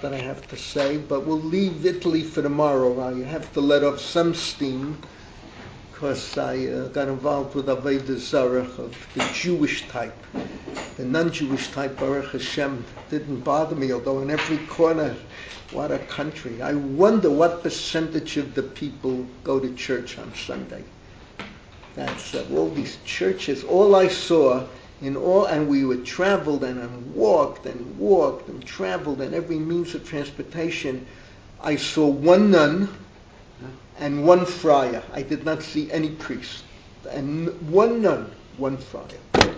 that I have to say, but we'll leave Italy for tomorrow. I have to let off some steam because I got involved with Avodah Zarah of the Jewish type. The non-Jewish type, Baruch Hashem, didn't bother me, although in every corner, what a country. I wonder what percentage of the people go to church on Sunday. That's all these churches. All I saw and we were traveled and walked and traveled and every means of transportation. I saw one nun and one friar. I did not see any priest. And one nun, one friar.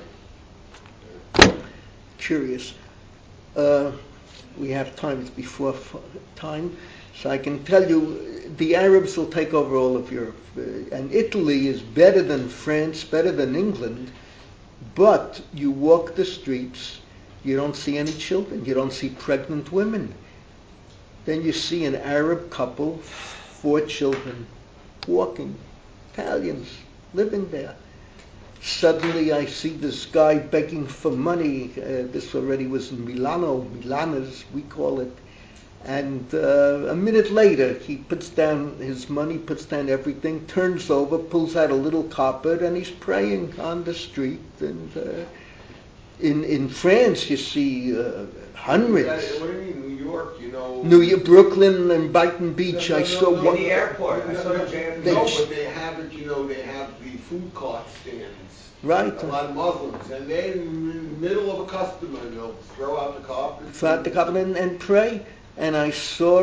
Curious. We have time, it's before time. So I can tell you, the Arabs will take over all of Europe. And Italy is better than France, better than England. But you walk the streets, you don't see any children, you don't see pregnant women. Then you see an Arab couple, 4 children, walking, Italians, living there. Suddenly I see this guy begging for money. This already was in Milan as we call it. And a minute later, he puts down his money, puts down everything, turns over, pulls out a little carpet, and he's praying on the street. And in France, you see hundreds. What do you mean, New York? New York, Brooklyn, and Brighton Beach. I saw one. In the airport. I saw but they have it. They have the food cart stands. Right. A lot of Muslims, and then in the middle of a customer, they'll throw out the carpet. Throw out the carpet and pray. And I saw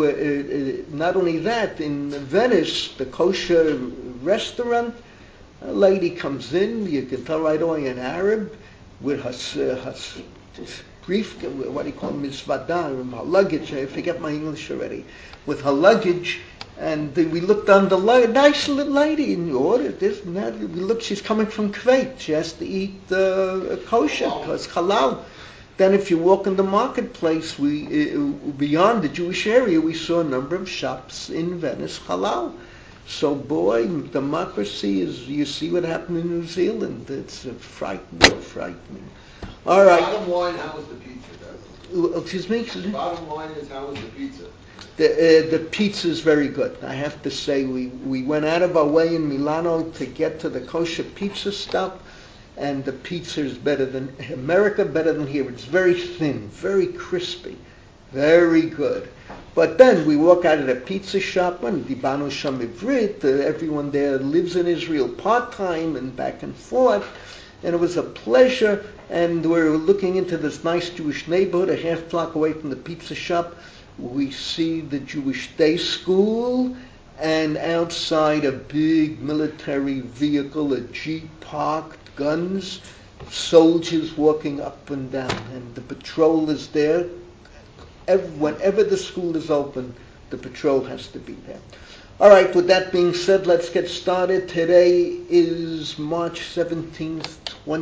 not only that, in Venice, the kosher restaurant, a lady comes in, you can tell right away an Arab, with her brief, what do you call mizvada, her luggage, I forget my English already, with her luggage, and we looked on the nice little lady, and you ordered this and that. We looked, she's coming from Kuwait, she has to eat kosher, because halal. Then if you walk in the marketplace, beyond the Jewish area, we saw a number of shops in Venice, halal. So boy, democracy is, you see what happened in New Zealand. It's frightening. All right. Bottom line, how was the pizza, Excuse me? Bottom line is, how was the pizza? The pizza is very good. I have to say, we went out of our way in Milano to get to the kosher pizza stop. And the pizza is better than America, better than here. It's very thin, very crispy, very good. But then we walk out of the pizza shop, and Dibano Sham Ivrit, everyone there lives in Israel part-time and back and forth. And it was a pleasure. And we're looking into this nice Jewish neighborhood, a half block away from the pizza shop. We see the Jewish day school, and outside a big military vehicle, a Jeep parked, guns, soldiers walking up and down, and the patrol is there. Whenever the school is open, the patrol has to be there. All right, with that being said, let's get started. Today is March 17th,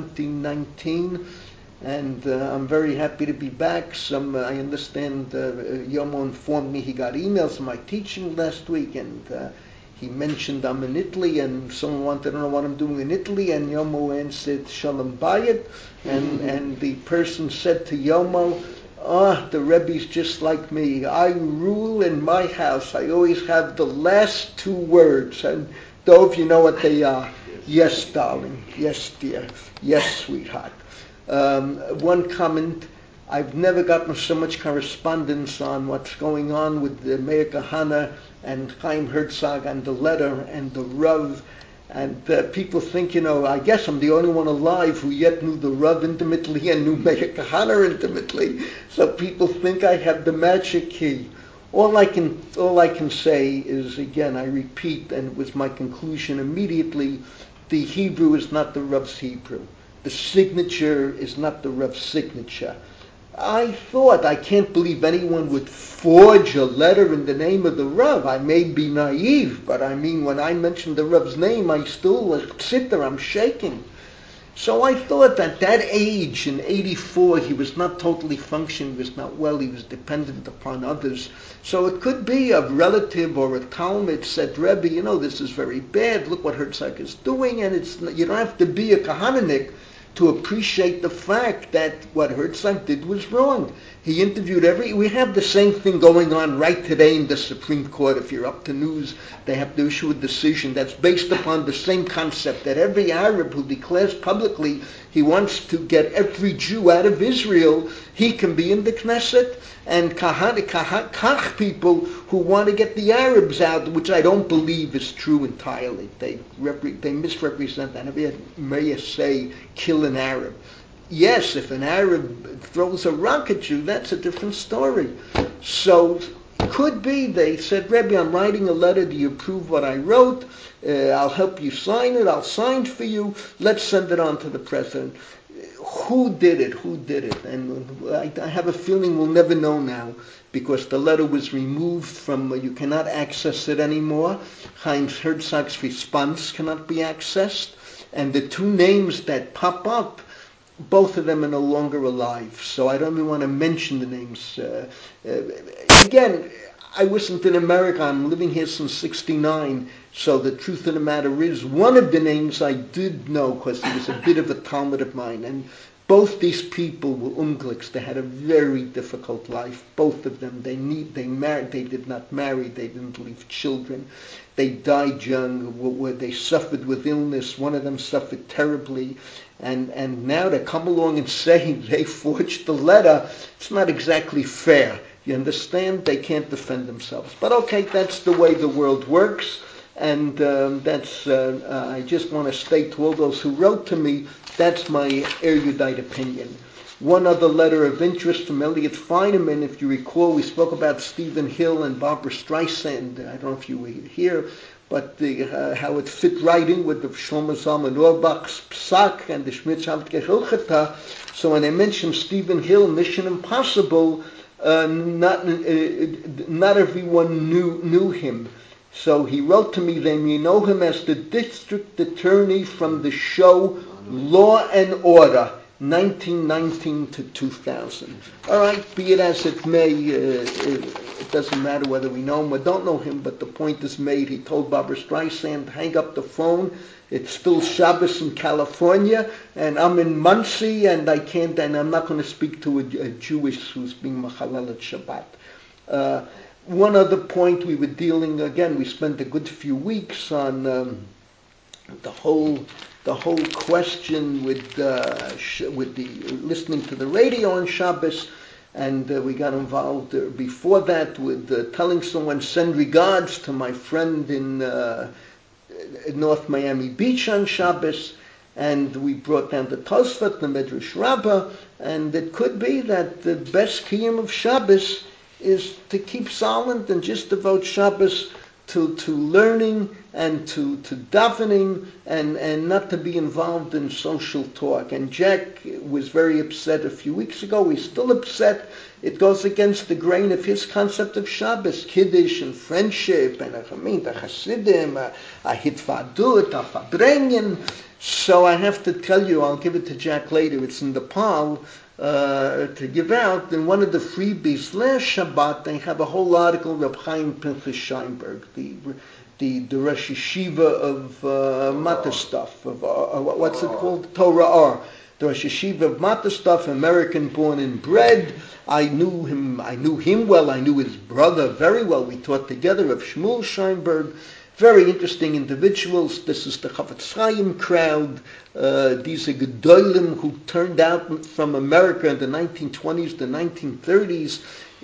2019, and I'm very happy to be back. I understand Yomo informed me he got emails from my teaching last week, and he mentioned I'm in Italy, and someone wanted to know what I'm doing in Italy, and Yomo answered Shalom Bayit, and the person said to Yomo, the Rebbe's just like me. I rule in my house. I always have the last 2 words, and Dov, you know what they are. Yes, darling. Yes, dear. Yes, sweetheart. One comment. I've never gotten so much correspondence on what's going on with the Meir Kahana and Chaim Herzog and the letter and the Rav. And people think, I guess I'm the only one alive who yet knew the Rav intimately and knew Meir Kahana intimately. So people think I have the magic key. All I can say is, again, I repeat, and it was my conclusion immediately, the Hebrew is not the Rav's Hebrew. The signature is not the Rav's signature. I can't believe anyone would forge a letter in the name of the Rav. I may be naive, but I mean, when I mention the Rav's name, I still sit there, I'm shaking. So I thought at that age, in 84, he was not totally functioning, he was not well, he was dependent upon others. So it could be a relative or a Talmud said, Rebbe, this is very bad, look what Herzog is doing, and you don't have to be a Kahananik, to appreciate the fact that what Herzog did was wrong. He interviewed we have the same thing going on right today in the Supreme Court. If you're up to news, they have to issue a decision that's based upon the same concept, that every Arab who declares publicly he wants to get every Jew out of Israel, he can be in the Knesset. And Kach people who want to get the Arabs out, which I don't believe is true entirely. They misrepresent that. Never had Meir say, kill an Arab. Yes, if an Arab throws a rock at you, that's a different story. So, could be, they said, Rebbe, I'm writing a letter, do you approve what I wrote? I'll help you sign it, I'll sign for you, let's send it on to the president. Who did it? And I have a feeling we'll never know now, because the letter was removed from, you cannot access it anymore. Chaim Herzog's response cannot be accessed. And the two names that pop up, both of them are no longer alive. So I don't even want to mention the names. Again, I wasn't in America. I'm living here since '69. So the truth of the matter is, one of the names I did know because he was a bit of a Talmud of mine. And both these people were Ungliks. They had a very difficult life. Both of them. They married. They did not marry. They didn't leave children. They died young. They suffered with illness. One of them suffered terribly. And now to come along and say they forged the letter, it's not exactly fair. You understand? They can't defend themselves. But okay, that's the way the world works. And I just want to state to all those who wrote to me, that's my erudite opinion. One other letter of interest from Elliot Feineman. If you recall, we spoke about Stephen Hill and Barbara Streisand. I don't know if you were here, but how it fit right in with the Shlomo Zalman Auerbach's Psak and the Schmitz Altke Hilchata. So when I mentioned Stephen Hill, Mission Impossible, not everyone knew him. So he wrote to me, then you know him as the district attorney from the show Law and Order, 1919 to 2000. All right, be it as it may, it doesn't matter whether we know him or don't know him, but the point is made. He told Barbara Streisand, hang up the phone. It's still Shabbos in California, and I'm in Muncie, and I'm not going to speak to a Jewish who's being Machalel at Shabbat. One other point we were dealing, again, we spent a good few weeks on the whole question with the listening to the radio on Shabbos, and we got involved before that with telling someone, send regards to my friend in North Miami Beach on Shabbos, and we brought down the Tosfot, the Medrash Rabbah, and it could be that the best kiyum of Shabbos is to keep silent and just devote Shabbos to learning and to davening and not to be involved in social talk. And Jack was very upset a few weeks ago. He's still upset. It goes against the grain of his concept of Shabbos, Kiddush and friendship, and the Hasidim, a Hitvadut, a Fabrengen. So I have to tell you, I'll give it to Jack later. It's in the Pal. To give out, in one of the freebies last Shabbat, they have a whole article of Reb Chaim Pinchas Scheinberg, the Rosh Yeshiva of Matastaf, of what's it called? Torah R. The Rosh Yeshiva of Matastaf, American born and bred. I knew him well. I knew his brother very well. We taught together of Shmuel Scheinberg. Very interesting individuals. This is the Chavetz Chaim crowd. These are Gedolim who turned out from America in the 1920s, the 1930s.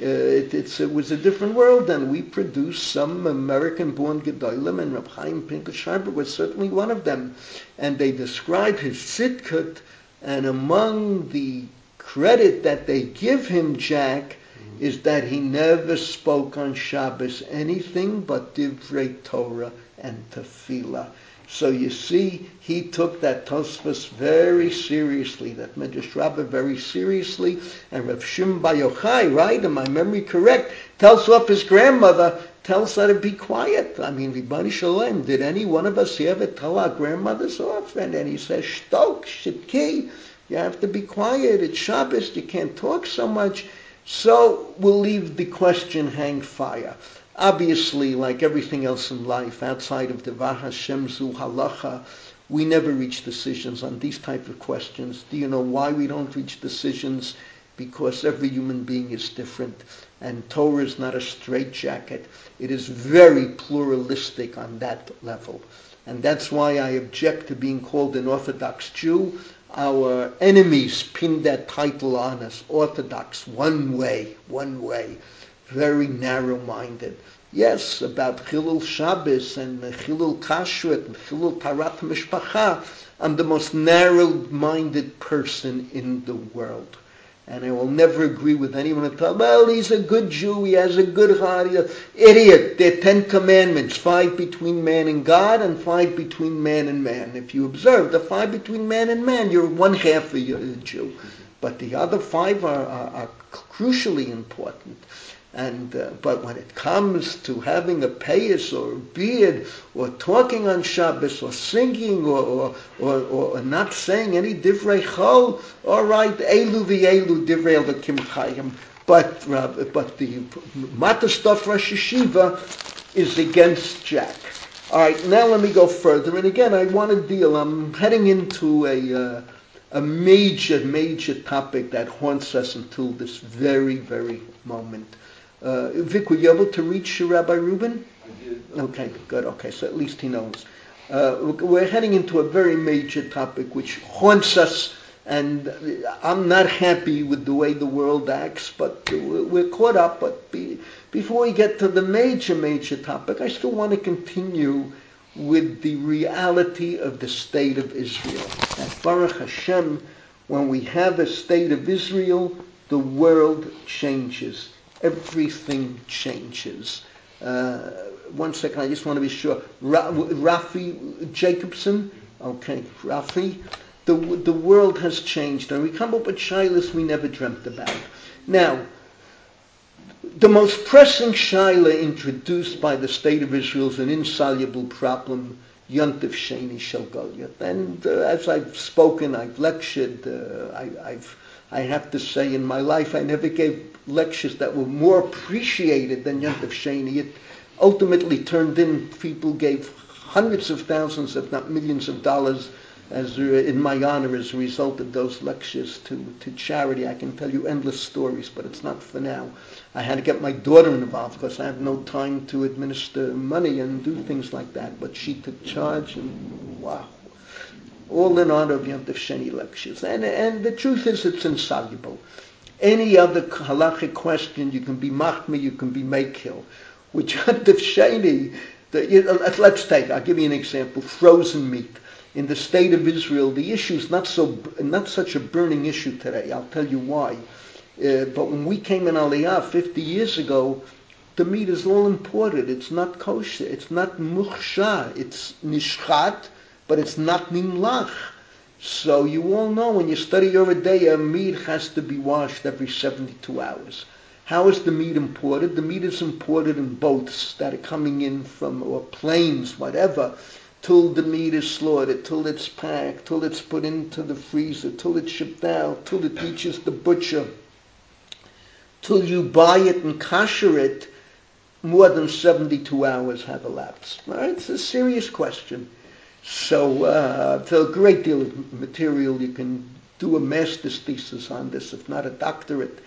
It was a different world, and we produced some American-born Gedolim, and Reb Chaim Pinchas Scheinberg was certainly one of them. And they describe his tzidkut, and among the credit that they give him, Jack, is that he never spoke on Shabbos anything but Divrei Torah and Tefillah. So you see, he took that Tosfos very seriously, that Medrash Rabbah very seriously, and Rav Shimon Bar Yochai, right, am my memory correct, tells off his grandmother, tells her to be quiet. I mean, Ribbono Shel Olam, did any one of us ever tell our grandmothers off? And then he says, Shtok, Shitki, you have to be quiet, it's Shabbos, you can't talk so much. So we'll leave the question hang fire. Obviously, like everything else in life, outside of Devar Hashem Zu Halacha, We never reach decisions on these type of questions. Do you know why we don't reach decisions? Because every human being is different, and Torah is not a straitjacket. It is very pluralistic on that level. And that's why I object to being called an Orthodox Jew. Our enemies pinned that title on us, Orthodox, one way, very narrow-minded. Yes, about Chilul Shabbos and Chilul Kashrut and Chilul Tarat Mishpacha, I'm the most narrow-minded person in the world. And I will never agree with anyone who tells, well, he's a good Jew, he has a good heart. Idiot, there are 10 commandments, 5 between man and God and 5 between man and man. If you observe the 5 between man and man, you're one half a Jew. But the other 5 are crucially important. And but when it comes to having a payas or a beard, or talking on Shabbos, or singing, or not saying any divrei chol, all right, elu v'elu divrei elokim chayim. But the Matas Daf Rosh Yeshiva is against Jack. All right, now let me go further. And again, I want to deal. I'm heading into a major topic that haunts us until this very, very moment. Vic, were you able to reach Rabbi Rubin? I did. Okay, good. Okay, so at least he knows. We're heading into a very major topic which haunts us, and I'm not happy with the way the world acts, but we're caught up. But before we get to the major topic, I still want to continue with the reality of the state of Israel. At Baruch Hashem, when we have a state of Israel, the world changes. Everything changes. 1 second, I just want to be sure. Rafi Jacobson? Okay, Rafi. The world has changed, and we come up with shilas we never dreamt about. Now, the most pressing shaila introduced by the state of Israel is an insoluble problem, Yontif Sheni Shel Goliath. And as I've spoken, I've lectured, I have to say in my life I never gave lectures that were more appreciated than Yontif Sheni. It ultimately turned in, people gave hundreds of thousands, if not millions of dollars as in my honor as a result of those lectures to charity. I can tell you endless stories, but it's not for now. I had to get my daughter involved because I have no time to administer money and do things like that. But she took charge, and wow. All in honor of Yontif Sheni lectures. And the truth is, it's insoluble. Any other halachic question, you can be machmi, you can be mekil. With Yontif Sheni, let's take, I'll give you an example, frozen meat. In the state of Israel, the issue is not such a burning issue today. I'll tell you why. But when we came in Aliyah 50 years ago, the meat is all imported. It's not kosher. It's not mukhsha. It's nishchat, but it's not nimlach. So you all know when you study Yoreh De'ah, meat has to be washed every 72 hours. How is the meat imported? The meat is imported in boats that are coming in from, or planes, whatever, till the meat is slaughtered, till it's packed, till it's put into the freezer, till it's shipped out, till it reaches the butcher, till you buy it and kosher it, more than 72 hours have elapsed. All right? It's a serious question. So a great deal of material. You can do a master's thesis on this, if not a doctorate.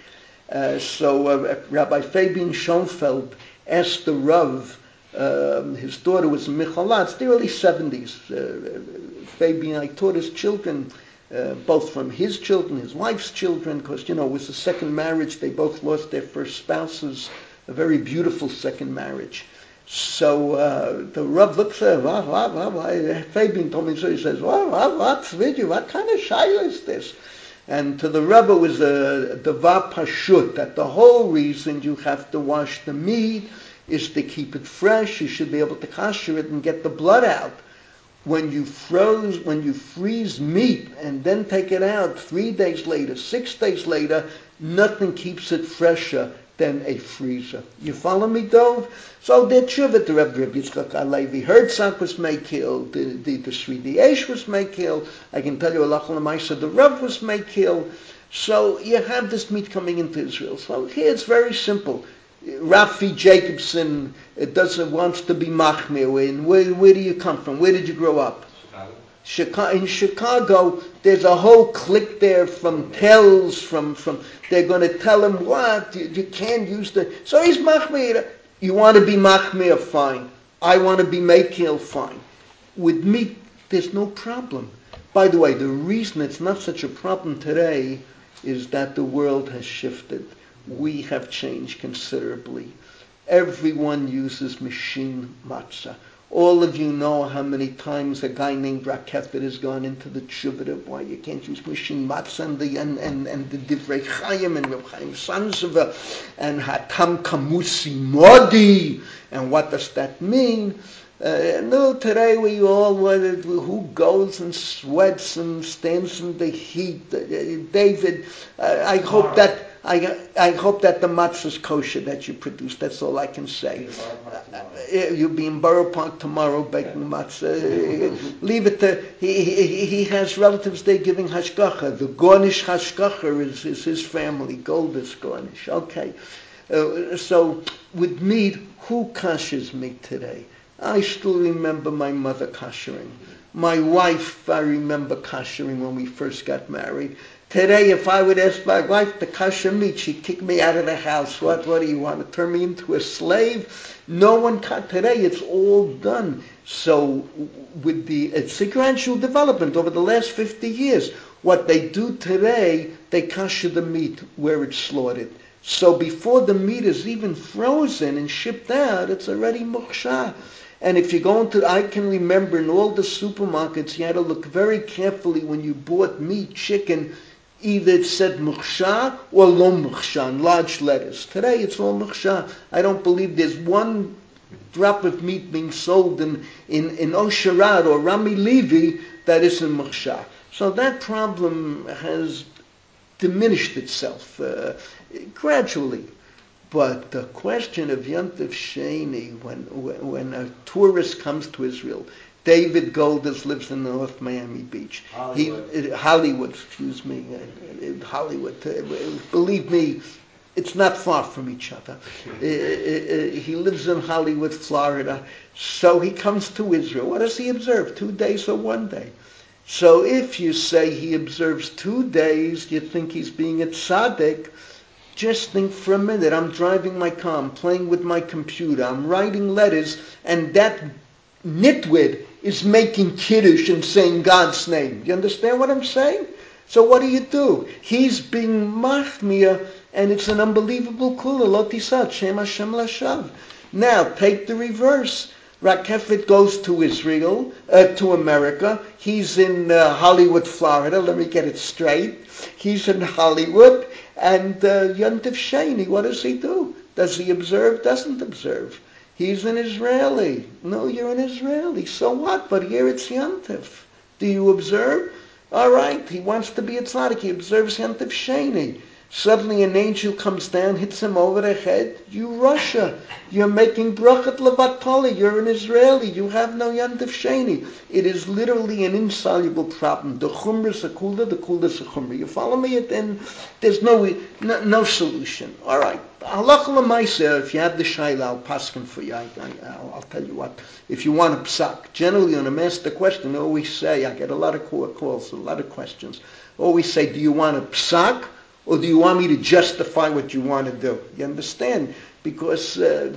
Rabbi Fabian Schoenfeld asked the Rav, his daughter was in Michalah, it's the early 70s. Fabian, I taught his children, both from his children, his wife's children, because, it was a second marriage. They both lost their first spouses, a very beautiful second marriage. So the Rav looks at him, Fabian told me so, he says, what kind of shaila is this? And to the Rebbe was the Davar Pashut, that the whole reason you have to wash the meat is to keep it fresh. You should be able to kosher it and get the blood out. When you freeze meat and then take it out 3 days later, 6 days later, nothing keeps it fresher than a freezer. You follow me, Dov? So the tshuva, the Rebbe Yitzchak Alevi Herzog was mekil, the Sri Diesh was mekil. I can tell you, Alach L'maisa, the Rav was mekil. So you have this meat coming into Israel. So here it's very simple. Rafi Jacobson wants to be machmir. Where do you come from? Where did you grow up? In Chicago, there's a whole clique there from Tells, from they're going to tell him what you can't use the. So he's machmir. You want to be machmir, fine. I want to be mekil, fine. With me, there's no problem. By the way, the reason it's not such a problem today is that the world has shifted. We have changed considerably. Everyone uses machine matzah. All of you know how many times a guy named Rakefet has gone into the tshuva, why you can't use machine matzah and the Divrei Chaim and Reb Chaim Sanzova and Hatam Kamusi Modi, and what does that mean? No, today we all, who goes and sweats and stands in the heat? David, I hope that the matzah is kosher that you produce. That's all I can say. You'll be in Borough Park tomorrow baking matzah. Leave it to, he has relatives there giving hashgacha. The Gornish hashgacha is his family, Goldis Gornish. Okay. So with meat, who kashers meat today? I still remember my mother kashering. My wife, I remember kashering when we first got married. Today, if I would ask my wife to kasher meat, she'd kick me out of the house. What do you want to turn me into a slave? No one today, it's all done. So it's a gradual development over the last 50 years. What they do today, they kasher the meat where it's slaughtered. So before the meat is even frozen and shipped out, it's already muksha. And if you go into, I can remember in all the supermarkets, you had to look very carefully when you bought meat, chicken, either it said muksha or lo muksha in large letters. Today it's all muksha. I don't believe there's one drop of meat being sold in Osharad or Rami Levi that isn't muksha. So that problem has diminished itself gradually. But the question of Yontif Sheni, when a tourist comes to Israel, David Golders lives in North Miami Beach. Hollywood. Believe me, it's not far from each other. He lives in Hollywood, Florida. So he comes to Israel. What does he observe? 2 days or 1 day? So if you say he observes 2 days, you think he's being a tzaddik. Just think for a minute, I'm driving my car, I'm playing with my computer, I'm writing letters, and that nitwit is making kiddush and saying God's name. You understand what I'm saying? So what do? He's being machmir, and it's an unbelievable kula, lo tisat, Shem Hashem lashav. Now, take the reverse. Rakefet goes to Israel, to America. He's in Hollywood, Florida. Let me get it straight. He's in Hollywood. And Yontif Sheni, what does he do? Does he observe? Doesn't observe. He's an Israeli. No, you're an Israeli. So what? But here it's Yontif. Do you observe? All right. He wants to be a tzaddik. He observes Yontif Sheni. Suddenly an angel comes down, hits him over the head. You Russia. You're making brachat levatali. You're an Israeli. You have no Yontif Sheni. It is literally an insoluble problem. The chumrah is a kula, the kula is a chumrah. You follow me? Then there's no solution. All right. Halacha l'maaseh, if you have the shayla, I'll paskin for you. I'll tell you what. If you want a psak, generally on a master question, I always say, I get a lot of calls, a lot of questions. I always say, do you want a psak? Or do you want me to justify what you want to do? You understand? Because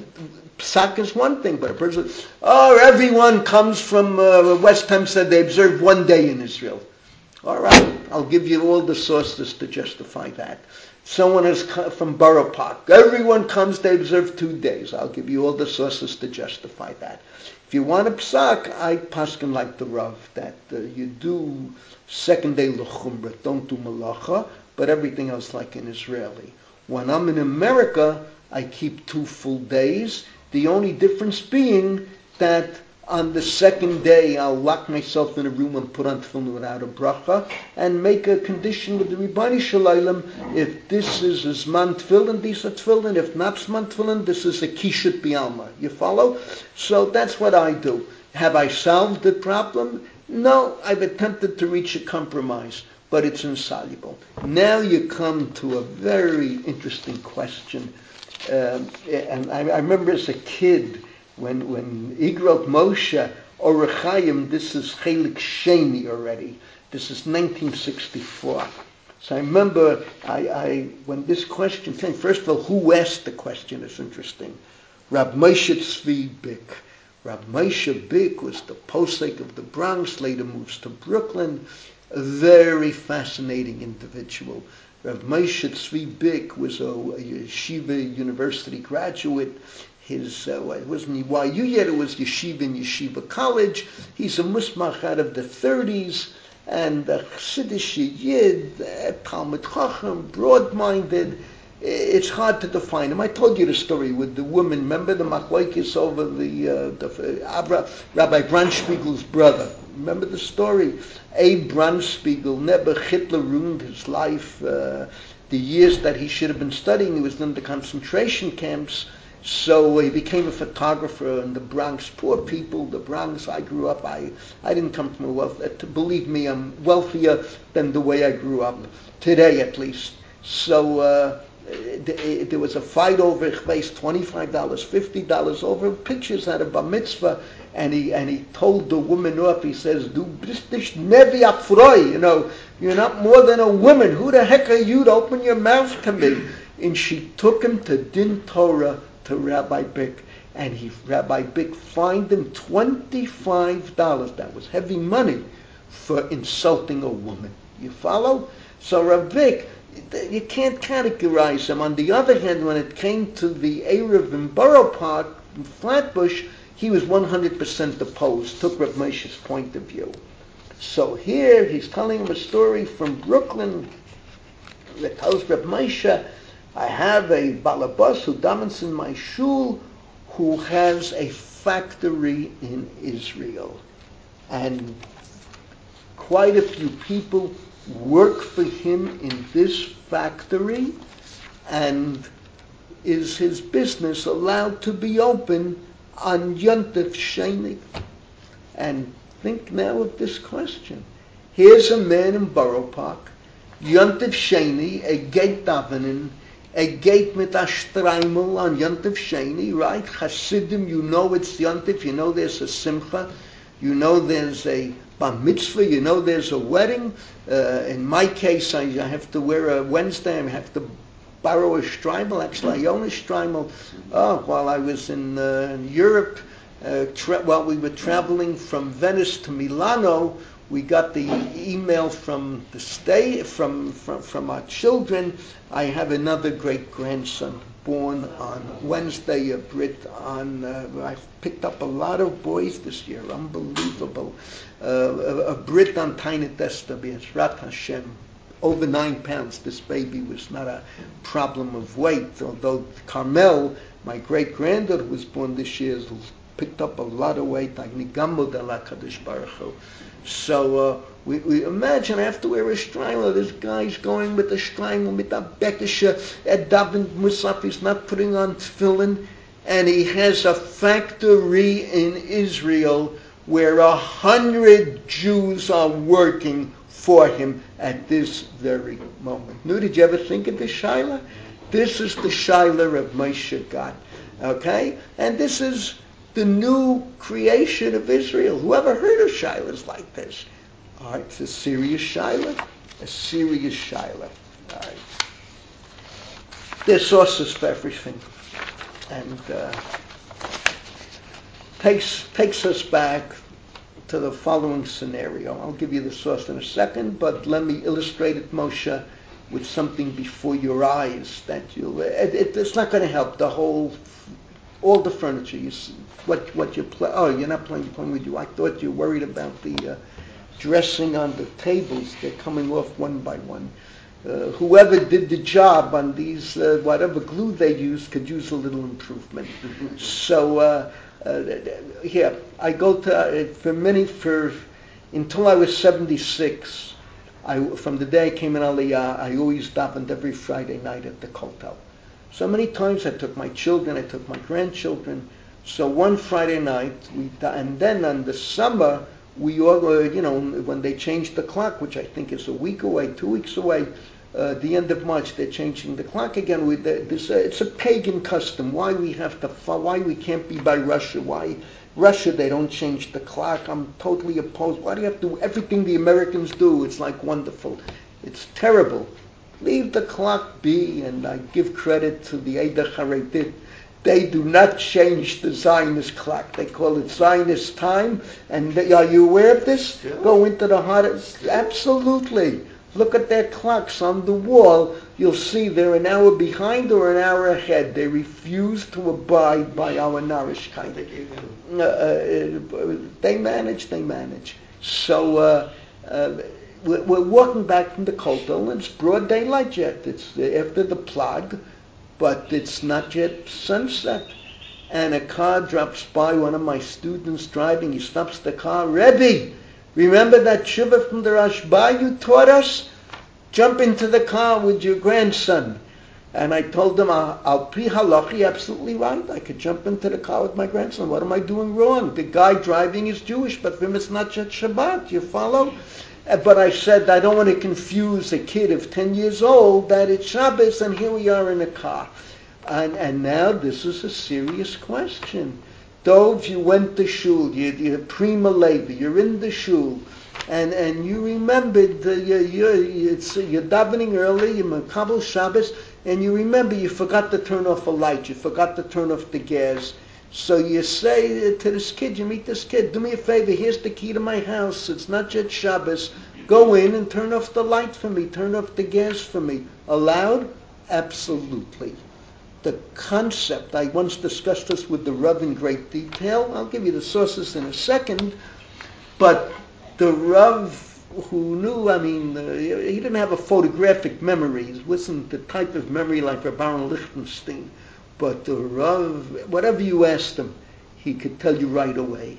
psak is one thing, but a person, everyone comes from West Hempstead, they observe 1 day in Israel. All right, I'll give you all the sources to justify that. Someone is from Borough Park. Everyone comes, they observe 2 days. I'll give you all the sources to justify that. If you want a psak, I paskin like the Rav, that you do second day l'chumrah, don't do malacha, but everything else like an Israeli. When I'm in America, I keep 2 full days. The only difference being that on the second day, I'll lock myself in a room and put on tefillin without a bracha, and make a condition with the Ribbani Shalom. If this is a Zman tefillin, these are tefillin. If not Zman tefillin, this is a Kishut Bialma. You follow? So that's what I do. Have I solved the problem? No, I've attempted to reach a compromise, but it's insoluble. Now you come to a very interesting question. And I remember as a kid, when Igrot Moshe Orach Chaim, this is Chelik Sheni already. This is 1964. So I remember when this question came, first of all, who asked the question is interesting. Rab Moshe Tzvi Bick. Rab Moshe Bick was the posek of the Bronx, later moves to Brooklyn. A very fascinating individual. Rab Moshe Tzvi Bick was a Yeshiva University graduate. His, it wasn't YU yet, it was Yeshiva and Yeshiva College. He's a Musmach out of the 30s, and a Chassidish Yid, Talmud Chacham, broad-minded. It's hard to define him. I told you the story with the woman. Remember the machlokes over Rabbi Brandspiegel's brother. Remember the story? Abe Brandspiegel never Hitler ruined his life. The years that he should have been studying, he was in the concentration camps. So he became a photographer in the Bronx. Poor people, the Bronx. I grew up. I didn't come from a wealth. Believe me, I'm wealthier than the way I grew up today, at least. So. There was a fight over $25, $50 over pictures at a bar mitzvah, and he told the woman off. He says, "Du bist nicht nevi afroi, you're not more than a woman. Who the heck are you to open your mouth to me?" And she took him to Din Torah to Rabbi Bick, and Rabbi Bick fined him $25. That was heavy money for insulting a woman. You follow? So Rabbi Bick, you can't categorize him. On the other hand, when it came to the Erev in Borough Park, in Flatbush, he was 100% opposed, took Rav Moshe's point of view. So here, he's telling him a story from Brooklyn that tells Rav Moshe, I have a balabas who damens in my shul who has a factory in Israel. And quite a few people work for him in this factory, and is his business allowed to be open on Yontif Sheni? And think now of this question. Here's a man in Borough Park, Yontif Sheni, a gate davening, a gate mit a streimel on Yontif Sheni, right? Hasidim, you know it's Yontif, you know there's a simcha, you know there's a bar mitzvah, you know there's a wedding. In my case, I have to wear a Wednesday, I have to borrow a streimel. Actually, I own a streimel. While I was in Europe, while we were traveling from Venice to Milano, we got the email from the state, from our children. I have another great-grandson born on Wednesday, a Brit on, I picked up a lot of boys this year, unbelievable. A Brit on Tainet Esther, B'Ezrat Hashem, over 9 pounds. This baby was not a problem of weight, although Carmel, my great-granddaughter, was born this year, picked up a lot of weight. So we imagine I have to wear a streimel. This guy's going with a streimel, with a bekisha, at Davin Musaf, he's not putting on tefillin, and he has a factory in Israel where 100 Jews are working for him at this very moment. Did you ever think of this Shaila? This is the Shaila of Moshe got. Okay? And this is the new creation of Israel. Whoever heard of Shilas like this? All right, it's a serious Shaila. A serious Shaila. All right. There's sources for everything. And takes us back to the following scenario. I'll give you the source in a second, but let me illustrate it, Moshe, with something before your eyes that it's not going to help all the furniture. You see what you play. Oh, you're not playing with you. I thought you were worried about the dressing on the tables. They're coming off one by one. Whoever did the job on these, whatever glue they used, could use a little improvement. So here I go to until I was 76. From the day I came in Aliyah, I always davened every Friday night at the kotel. So many times I took my children, I took my grandchildren. So one Friday night, and then in the summer, we all, when they changed the clock, which I think is a week away, 2 weeks away, the end of March, they're changing the clock again. It's a pagan custom. Why we can't be by Russia? Why Russia, they don't change the clock? I'm totally opposed. Why do you have to do everything the Americans do? It's like wonderful. It's terrible. Leave the clock be, and I give credit to the Eidah Haredit. They do not change the Zionist clock. They call it Zionist time. And are you aware of this? Yeah. Go into the hardest. Absolutely. Look at their clocks on the wall. You'll see they're an hour behind or an hour ahead. They refuse to abide by our Narishkeit. They manage. So we're walking back from the Kotel, and it's broad daylight yet. It's after the Plag, but it's not yet sunset. And a car drops by, one of my students driving. He stops the car. Rebbe, remember that Shuvah from the Rashba you taught us? Jump into the car with your grandson. And I told him, Al Pi Halachi, absolutely right. I could jump into the car with my grandson. What am I doing wrong? The guy driving is Jewish, but for him it's not yet Shabbat. You follow? But I said, I don't want to confuse a kid of 10 years old that it's Shabbos, and here we are in a car. And now this is a serious question. Dov, you went to shul, you're prima levi, you're in the shul, and you remembered you're davening early, you're Makabel Shabbos, and you remember you forgot to turn off a light, you forgot to turn off the gas. So you say to this kid, you meet this kid, do me a favor, here's the key to my house, it's not yet Shabbos, go in and turn off the light for me, turn off the gas for me. Allowed? Absolutely. The concept, I once discussed this with the Rav in great detail. I'll give you the sources in a second. But the Rav who knew, he didn't have a photographic memory. It wasn't the type of memory like Rabbi Aaron Lichtenstein. But the Rav, whatever you asked him, he could tell you right away.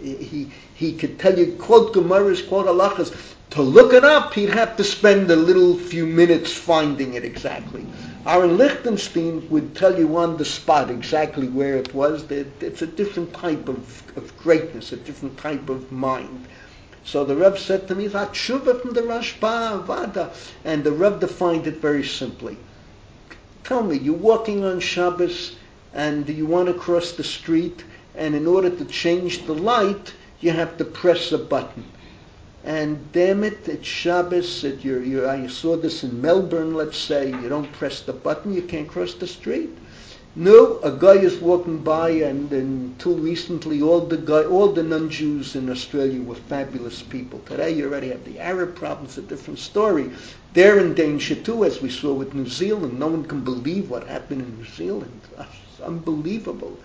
He could tell you, quote Gemaras, quote halachas. To look it up, he'd have to spend a little few minutes finding it exactly. Aaron Lichtenstein would tell you on the spot exactly where it was. It's a different type of greatness, a different type of mind. So the Rebbe said to me, that Shuvah from the Rashba, Vada. And the Rebbe defined it very simply. Tell me, you're walking on Shabbos and you want to cross the street, and in order to change the light, you have to press a button. And damn it, it's Shabbos. I saw this in Melbourne, let's say. You don't press the button, you can't cross the street. No, a guy is walking by, and until recently, all the non-Jews in Australia were fabulous people. Today, you already have the Arab problems, a different story. They're in danger too, as we saw with New Zealand. No one can believe what happened in New Zealand. It's unbelievable.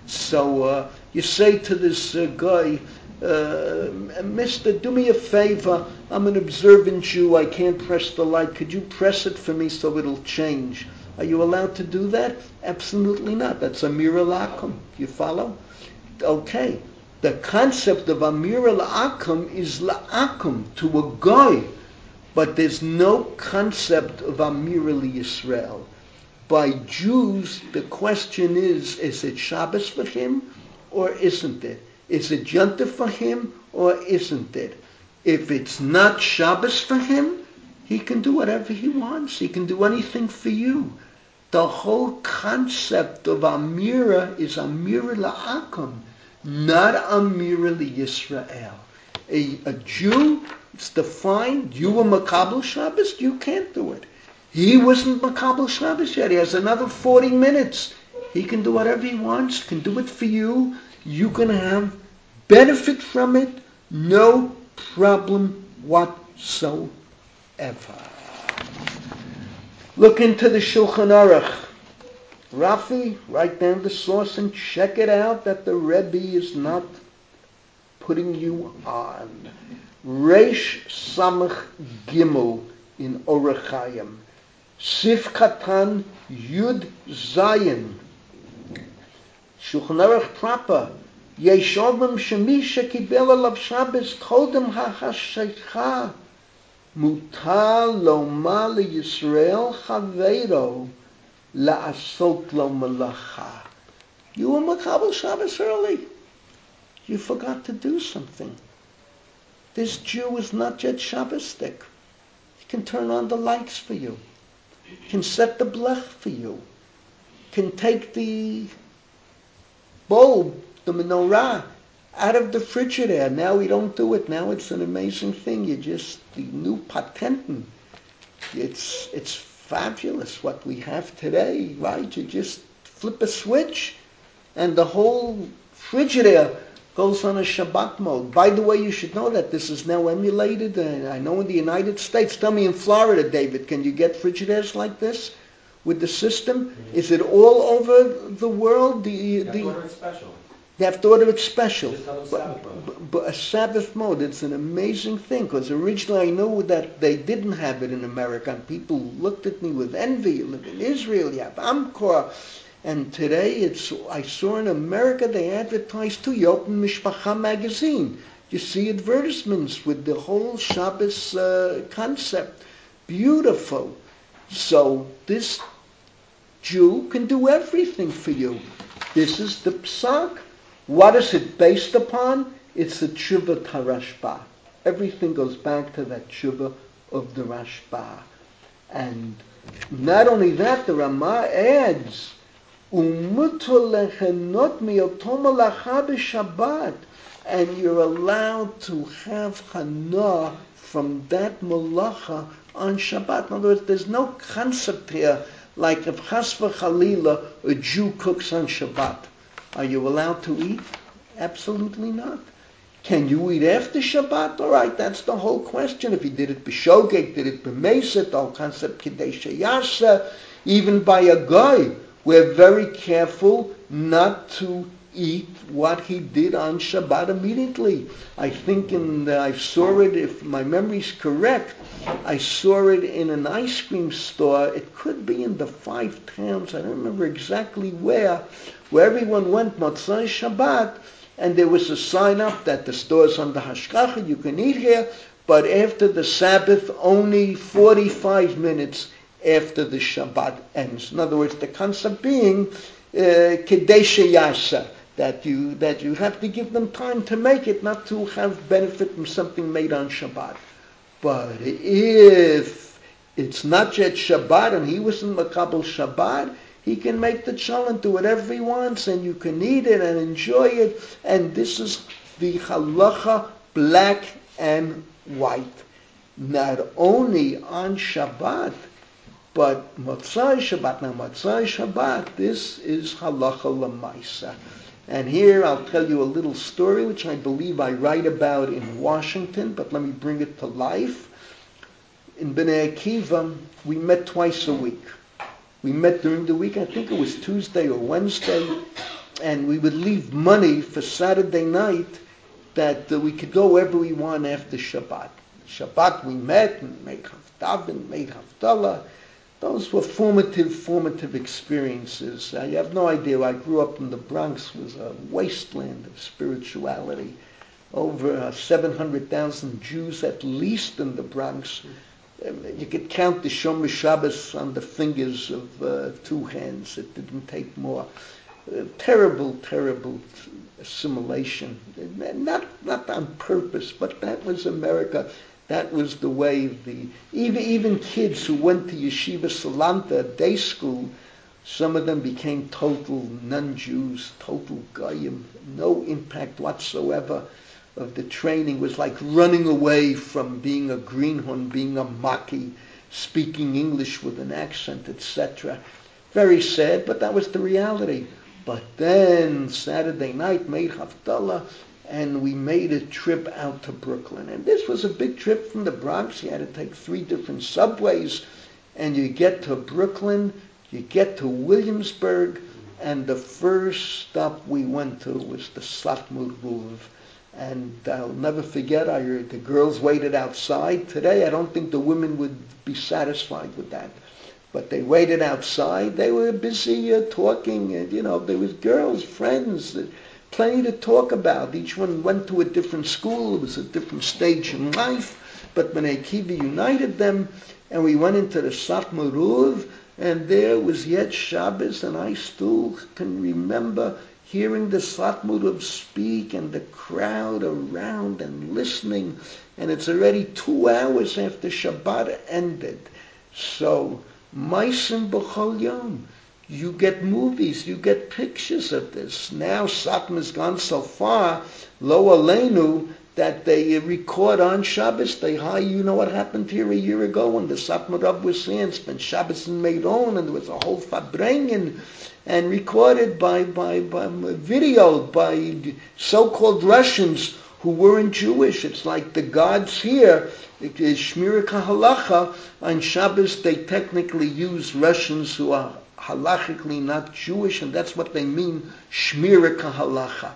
So you say to this guy, Mister, do me a favor. I'm an observant Jew. I can't press the light. Could you press it for me so it'll change? Are you allowed to do that? Absolutely not. That's Amir al-Akum. You follow? Okay. The concept of Amir al-Akum is la'akum, to a guy. But there's no concept of Amir al-Yisrael. By Jews, the question is it Shabbos for him or isn't it? Is it Yontif for him or isn't it? If it's not Shabbos for him, he can do whatever he wants. He can do anything for you. The whole concept of Amira is Amira la'akum, not Amira liYisrael. A Jew, it's defined, you were Makabel Shabbos, you can't do it. He wasn't Makabel Shabbos yet. He has another 40 minutes. He can do whatever he wants, can do it for you. You can have benefit from it, no problem whatsoever. Look into the Shulchan Aruch. Rafi, write down the source and check it out that the Rebbe is not putting you on. Reish Samach Gimel in Orach Chaim. Sif Katan Yud Zayin. Shulchan Aruch proper. Yeshomim Shemisha Kibel Alav Shabbos Kodem HaHashaycha. Mutal Loma LeYisrael Chaveiro La'asot Lo Melacha. You were Makabel Shabbos early. You forgot to do something. This Jew is not yet Shabbosdik. can turn on the lights for you, can set the blech for you, can take the bulb, the menorah, out of the Frigidaire. Now we don't do it. Now it's an amazing thing. The new patenten. It's fabulous what we have today, right? You just flip a switch and the whole Frigidaire goes on a Shabbat mode. By the way, you should know that this is now emulated. I know in the United States. Tell me in Florida, David, can you get Frigidaires like this with the system? Mm-hmm. Is it all over the world? You have to order it special. They have to order it special. But a Sabbath mode, it's an amazing thing, because originally I knew that they didn't have it in America, and people looked at me with envy. You live in Israel, you have Amcor. And today, I saw in America, they advertise too. You open Mishpacha magazine, you see advertisements with the whole Shabbos concept. Beautiful. So this Jew can do everything for you. This is the psak. What is it based upon? It's the tshuva tarashba. Everything goes back to that tshuva of the Rashba. And not only that, the Rama adds, Umutu lechenot miyotom malacha b'Shabbat, and you're allowed to have chana from that malacha on Shabbat. In other words, there's no concept here like if chas v'chalila a Jew cooks on Shabbat. Are you allowed to eat? Absolutely not. Can you eat after Shabbat? All right, that's the whole question. If he did it b'shogeg, did it b'meset, the whole concept kidei sheyaseh, even by a guy, we're very careful not to eat what he did on Shabbat immediately. I think I saw it, if my memory's correct, I saw it in an ice cream store. It could be in the 5 towns. I don't remember exactly where everyone went Motzai Shabbat, and there was a sign up that the store's under Hashgacha, you can eat here, but after the Sabbath, only 45 minutes after the Shabbat ends. In other words, the concept being Kedei Sheyaseh, that you have to give them time to make it, not to have benefit from something made on Shabbat. But if it's not yet Shabbat and he wasn't Makabel Shabbat, he can make the challah, do whatever he wants, and you can eat it and enjoy it. And this is the halacha, black and white. Not only on Shabbat, but Motzai Shabbat. Now, Motzai Shabbat, this is halacha l'maisa. And here I'll tell you a little story, which I believe I write about in Washington, but let me bring it to life. In Bnei Akiva, we met twice a week. We met during the week, I think it was Tuesday or Wednesday, and we would leave money for Saturday night that we could go wherever we want after Shabbat. Shabbat we met and made Havdalah, made Havdalah. Those were formative experiences. You have no idea. I grew up in the Bronx. It was a wasteland of spirituality. Over 700,000 Jews at least in the Bronx. You could count the Shomer Shabbos on the fingers of 2 hands. It didn't take more. Terrible assimilation. Not on purpose, but that was America. That was the way even kids who went to Yeshiva Salanta, day school, some of them became total non-Jews, total Goyim, no impact whatsoever of the training. It was like running away from being a greenhorn, being a Maki, speaking English with an accent, etc. Very sad, but that was the reality. But then Saturday night made Havdalah, and we made a trip out to Brooklyn. And this was a big trip from the Bronx. You had to take 3 different subways, and you get to Brooklyn, you get to Williamsburg, and the first stop we went to was the Satmar Ruv. And I'll never forget, the girls waited outside. Today, I don't think the women would be satisfied with that. But they waited outside. They were busy talking, and, there was girls, friends, plenty to talk about. Each one went to a different school. It was a different stage in life. But Bnei Akiva united them, and we went into the Satmar Ruv, and there was yet Shabbos, and I still can remember hearing the Satmar speak and the crowd around and listening, and it's already 2 hours after Shabbat ended. So, Maisim B'chol Yom. You get movies, you get pictures of this. Now Satmar has gone so far, Lo Aleinu, that they record on Shabbos. You know what happened here a year ago when the Satmar Rav was saying, spent Shabbos in Meidon, and there was a whole Fabrengen, and recorded by video by so-called Russians who weren't Jewish. It's like the gods here, Shmira Kahalacha, on Shabbos they technically use Russians who are halachically not Jewish, and that's what they mean, Shmira Kahalacha.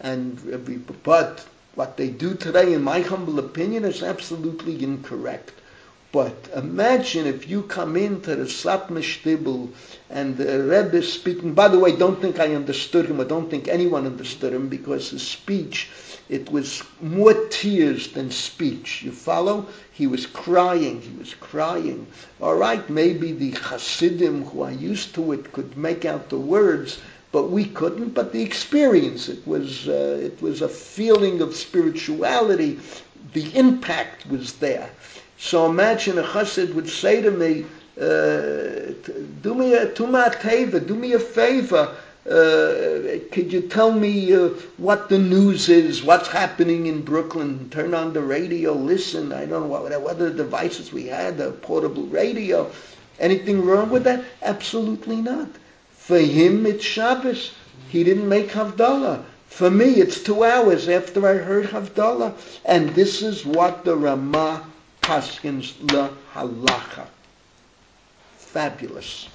But what they do today, in my humble opinion, is absolutely incorrect. But imagine if you come into the Satmar Shtibel and the Rebbe is speaking. By the way, don't think I understood him, or don't think anyone understood him, because his speech, it was more tears than speech. You follow? He was crying. All right, maybe the Hasidim who are used to it could make out the words, but we couldn't. But the experience, it was a feeling of spirituality. The impact was there. So imagine a chassid would say to me, do me a favor. Could you tell me what the news is, what's happening in Brooklyn? Turn on the radio, listen. I don't know what other devices we had, a portable radio. Anything wrong with that? Absolutely not. For him, it's Shabbos. He didn't make Havdalah. For me, it's 2 hours after I heard Havdalah. And this is what the Ramah Paskins La Halacha. Fabulous.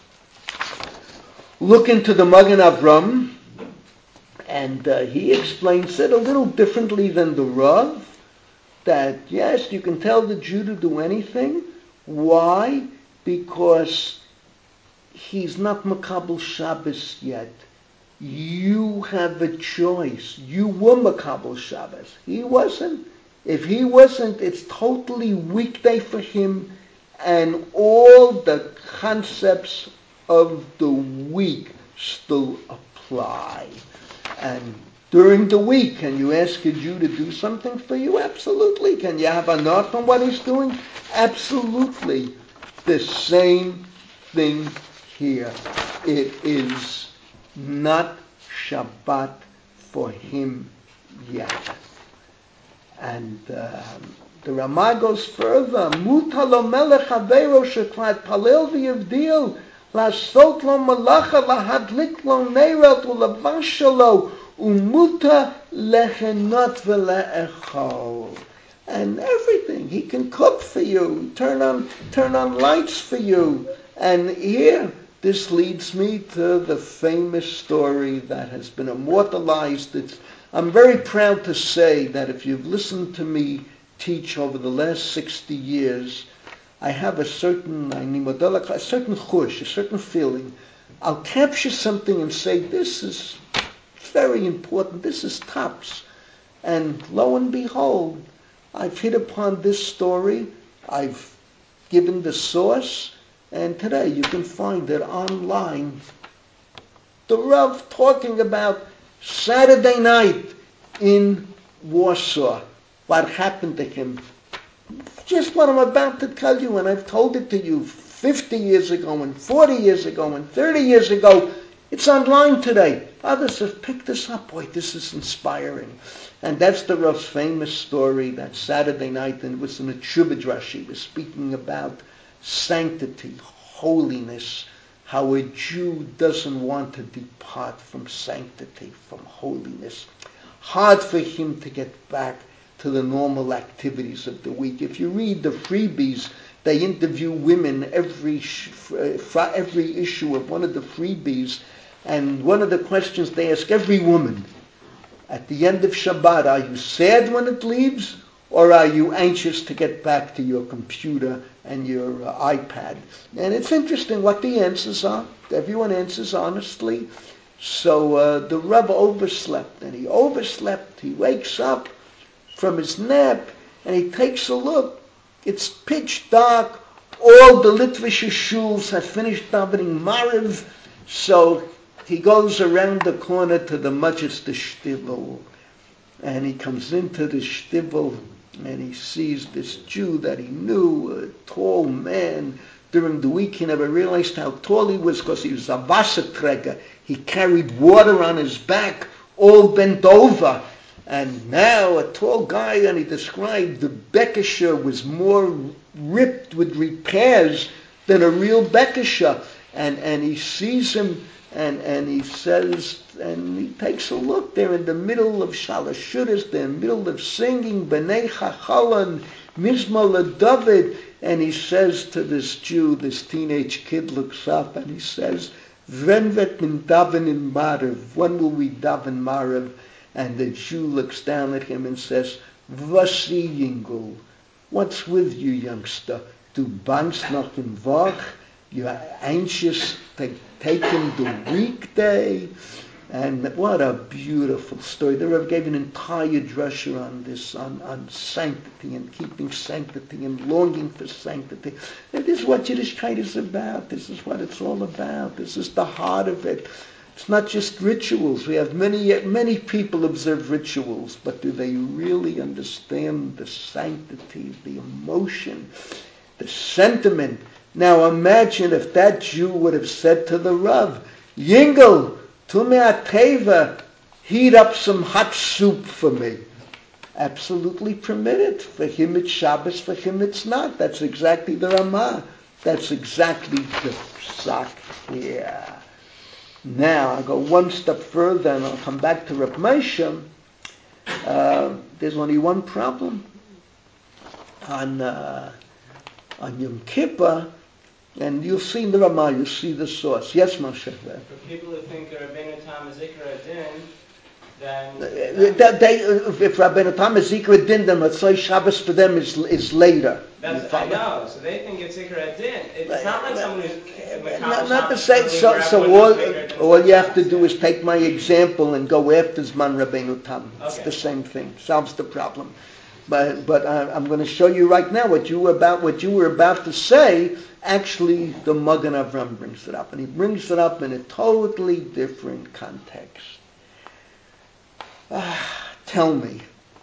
Look into the Magen Avram, and he explains it a little differently than the Rav, that yes, you can tell the Jew to do anything. Why? Because he's not Makabel Shabbos yet. You have a choice. You were Makabel Shabbos. He wasn't. If he wasn't, it's totally weekday for him, and all the concepts of the week still apply. And during the week, can you ask a Jew to do something for you? Absolutely. Can you have a nod on what he's doing? Absolutely. The same thing here. It is not Shabbat for him yet. And the Ramah goes further. Muta lo melech haveiro shekvat palel v'yavdil lasot lo malacha lahadlik lo neirat u'lavash lo umuta lechenot v'le'echol. And everything. He can cook for you, turn on lights for you. And here, this leads me to the famous story that has been immortalized. I'm very proud to say that if you've listened to me teach over the last 60 years, I have a certain chush, a certain feeling. I'll capture something and say, this is very important, this is tops. And lo and behold, I've hit upon this story, I've given the source, and today you can find it online. The Rav talking about Saturday night in Warsaw. What happened to him? Just what I'm about to tell you, and I've told it to you 50 years ago, and 40 years ago, and 30 years ago. It's online today. Others have picked this up. Boy, this is inspiring. And that's the Rav's famous story that Saturday night, and it was in a Chubadrash. He was speaking about sanctity, holiness, how a Jew doesn't want to depart from sanctity, from holiness. Hard for him to get back to the normal activities of the week. If you read the freebies, they interview women every issue of one of the freebies, and one of the questions they ask every woman, at the end of Shabbat, are you sad when it leaves, or are you anxious to get back to your computer and your iPad? And it's interesting what the answers are. Everyone answers honestly. So the Rebbe overslept, and he overslept. He wakes up from his nap, and he takes a look. It's pitch dark. all the Litvish shuls have finished davening Mariv, so he goes around the corner to the Majlis Shtivel, and he comes into the Shtivel, and he sees this Jew that he knew, a tall man. During the week he never realized how tall he was because he was a Wasserträger. He carried water on his back, all bent over. And now a tall guy, and he described the Bekisher was more ripped with repairs than a real Bekisher. And he sees him, and he says, and he takes a look. They're in the middle of Shalashudas, they're in the middle of singing B'nai Chachalan, Mizmor David, and he says to this Jew, this teenage kid looks up, and he says, When wird men davenin Mariv? When will we daven Mariv? And the Jew looks down at him and says, Vasi Yingul, what's with you, youngster? Du bangst noch im Wach? You're anxious to take him the weekday? And what a beautiful story. The Rebbe gave an entire drasha on this, on sanctity and keeping sanctity and longing for sanctity. And this is what Yiddishkeit is about. This is what it's all about. This is the heart of it. It's not just rituals. We have many people observe rituals, but do they really understand the sanctity, the emotion, the sentiment? Now imagine if that Jew would have said to the Rav, Yingel, Tumei Teva, heat up some hot soup for me. Absolutely permitted. For him it's Shabbos, for him it's not. That's exactly the Ramah. That's exactly the Psak here. Now, I'll go one step further and I'll come back to Reb Moshe. There's only one problem. On Yom Kippur, and you'll see in the Ramah, you'll see the source. Yes, Moshe? For people who think Rabbeinu Tam is Ikra Din, then... if Rabbeinu Tam is Ikra Din, then Matzai Shabbos for them is later. That's, I know, so they think it's Ikra Din. It's not like someone who's... Not to say, so all you have to do is take my example and go after Zman Rabbeinu Tam. It's the same thing. Solves the problem. But I'm going to show you right now what you were about to say. Actually, the Magen Avram brings it up, and he brings it up in a totally different context. Tell me,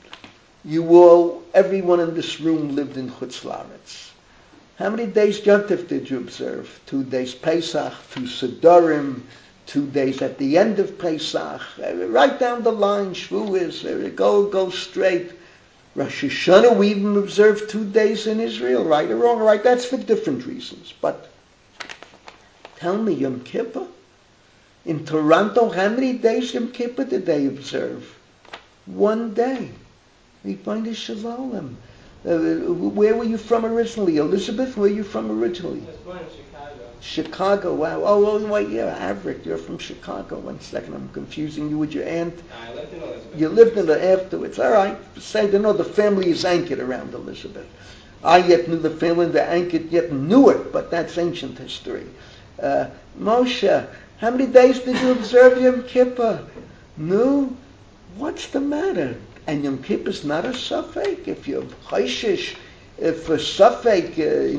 everyone in this room lived in Chutz La'aretz. How many days Yontif did you observe? 2 days Pesach, 2 Sedarim, 2 days at the end of Pesach. Right down the line, Shavuos, go straight. Rosh Hashanah, we even observed 2 days in Israel, right or wrong, right? That's for different reasons. But tell me, Yom Kippur? In Toronto, how many days Yom Kippur did they observe? 1 day. We find a Shalom. Where were you from originally? Elizabeth, where are you from originally? I was born in Chicago. Chicago, wow. Oh, yeah, Averick, you're from Chicago. 1 second, I'm confusing you with your aunt. I lived in Elizabeth. You lived in it afterwards. All right. Say, the family is anchored around Elizabeth. I yet knew the family, the anchored yet knew it, but that's ancient history. Moshe, how many days did you observe Yom Kippur? No? What's the matter? And Yom Kippur is not a suffix. If you're chayshish, if a suffix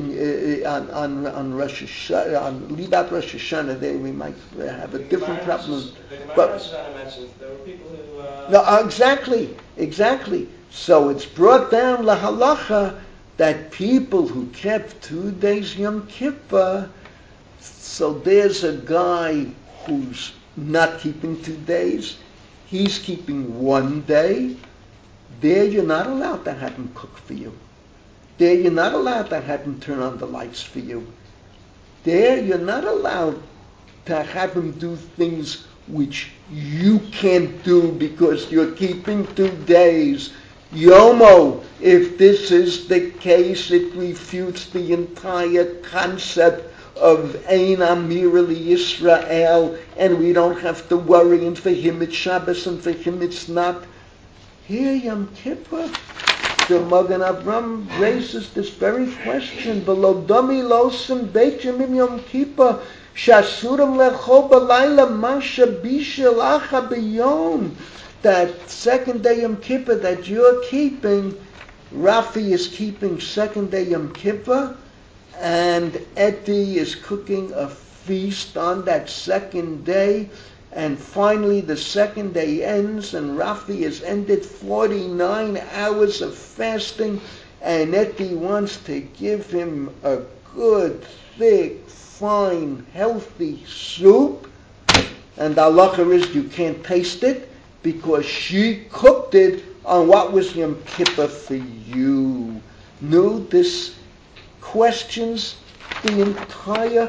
on Rosh Hashanah, on Lidat Rosh Hashanah, then we might have a different problem. The Gemara Rosh Hashanah mentions there were people who... No, exactly. So it's brought down la halacha that people who kept 2 days Yom Kippur, so there's a guy who's not keeping 2 days, he's keeping 1 day. There you're not allowed to have him cook for you. There you're not allowed to have him turn on the lights for you. There you're not allowed to have him do things which you can't do because you're keeping 2 days. Yomo, if this is the case, it refutes the entire concept of Ein Amir Li Yisrael, and we don't have to worry, and for him it's Shabbos, and for him it's not. Here, Yom Kippur, the Magen Avram raises this very question. Below Dami Losim Beit Yamim Yom Kippur, Shasuram Lecho Balayla Masha Bishel Acha B'Yom. That second day Yom Kippur that you're keeping, Rafi is keeping second day Yom Kippur. and Eti is cooking a feast on that second day, and finally the second day ends, and Rafi has ended 49 hours of fasting, and Eti wants to give him a good, thick, fine, healthy soup, and the halacha is you can't taste it because she cooked it on what was Yom Kippur for you. No, this questions the entire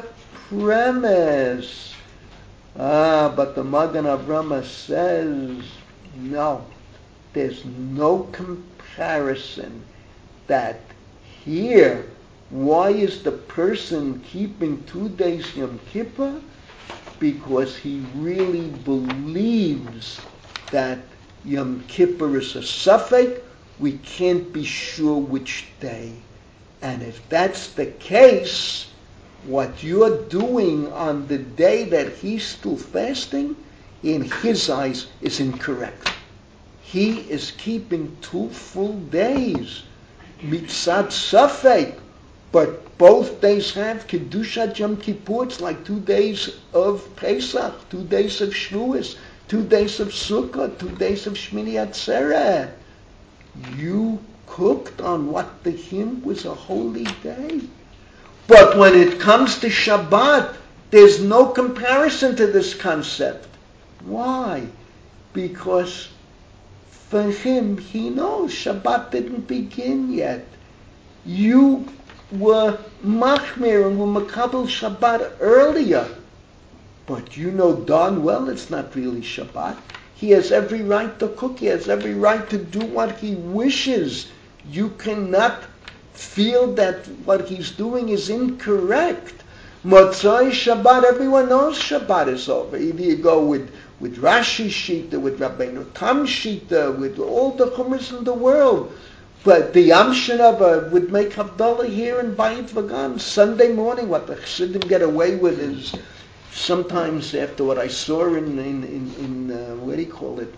premise. But the Magen Avraham says, no, there's no comparison. That here, why is the person keeping 2 days Yom Kippur? Because he really believes that Yom Kippur is a suffix. We can't be sure which day. And if that's the case, what you're doing on the day that he's still fasting, in his eyes, is incorrect. He is keeping 2 full days, mitzat safek, but both days have Kedushat Yom Kippur. It's like 2 days of Pesach, 2 days of Shavuos, 2 days of Sukkot, 2 days of Shmini Atzeret. You cooked on what to him was a holy day. But when it comes to Shabbat, there's no comparison to this concept. Why? Because for him, he knows Shabbat didn't begin yet. You were machmir and were makabel Shabbat earlier. But you know darn well it's not really Shabbat. He has every right to cook. He has every right to do what he wishes. You cannot feel that what he's doing is incorrect. Motzai Shabbat, everyone knows Shabbat is over. Either you go with Rashi Shita, with Rabbeinu Tam Shita, with all the Chumash in the world. But the Yom Shanava would make Havdalah here in Bayit Vagan Sunday morning. What the Chassidim get away with is sometimes after what I saw in what do you call it,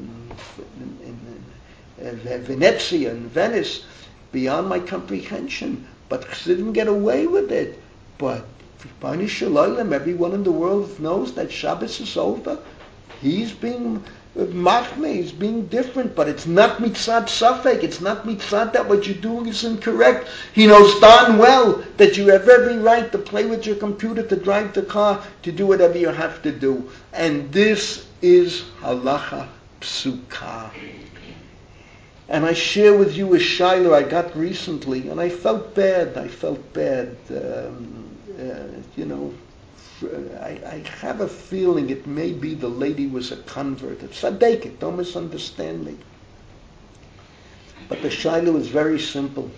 in Venezia, in Venice, beyond my comprehension. But Chassidim get away with it. But B'nai Shalom, everyone in the world knows that Shabbos is over. He's being machmeh, he's being different, but it's not mitzad safek, it's not mitzad that what you're doing is incorrect. He knows darn well that you have every right to play with your computer, to drive the car, to do whatever you have to do. And this is halacha psuka. And I share with you a shiloh I got recently, and I felt bad. I have a feeling it may be the lady was a convert. It's tzaddiket, don't misunderstand me. But the shiloh is very simple.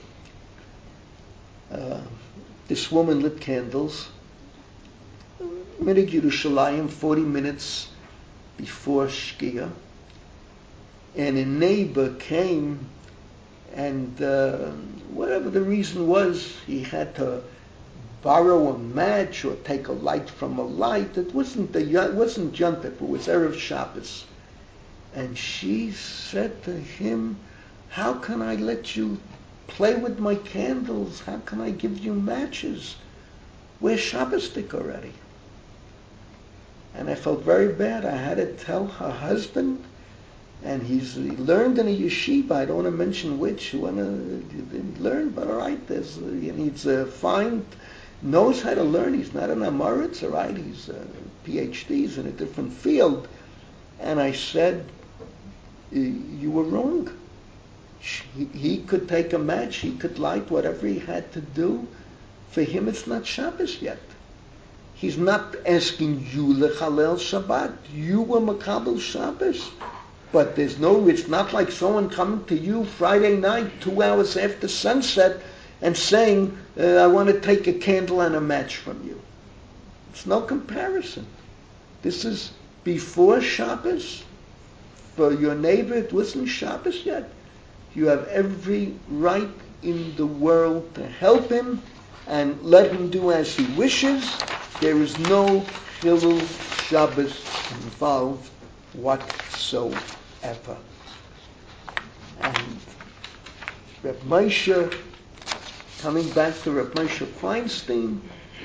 This woman lit candles. Minig Yerushalayim, 40 minutes before Shkia. And a neighbor came, and whatever the reason was, he had to borrow a match or take a light from a light. It wasn't Yontif, it was Erev Shabbos. And she said to him, how can I let you play with my candles? How can I give you matches? We're Shabbosdik already. And I felt very bad. I had to tell her husband, and he learned in a yeshiva, I don't want to mention which, he didn't learn, but all right, he needs a fine, knows how to learn. He's not an Amaritz, all right, he's a PhD, he's in a different field. And I said, you were wrong. He could take a match, he could light whatever he had to do. For him it's not Shabbos yet. He's not asking you lechalel Shabbat. You were makabel Shabbos. But it's not like someone coming to you Friday night, 2 hours after sunset, and saying, I want to take a candle and a match from you. It's no comparison. This is before Shabbos. For your neighbor, it wasn't Shabbos yet. You have every right in the world to help him and let him do as he wishes. There is no Chilul Shabbos involved whatsoever. And Reb Moshe coming back to Reb Moshe Feinstein,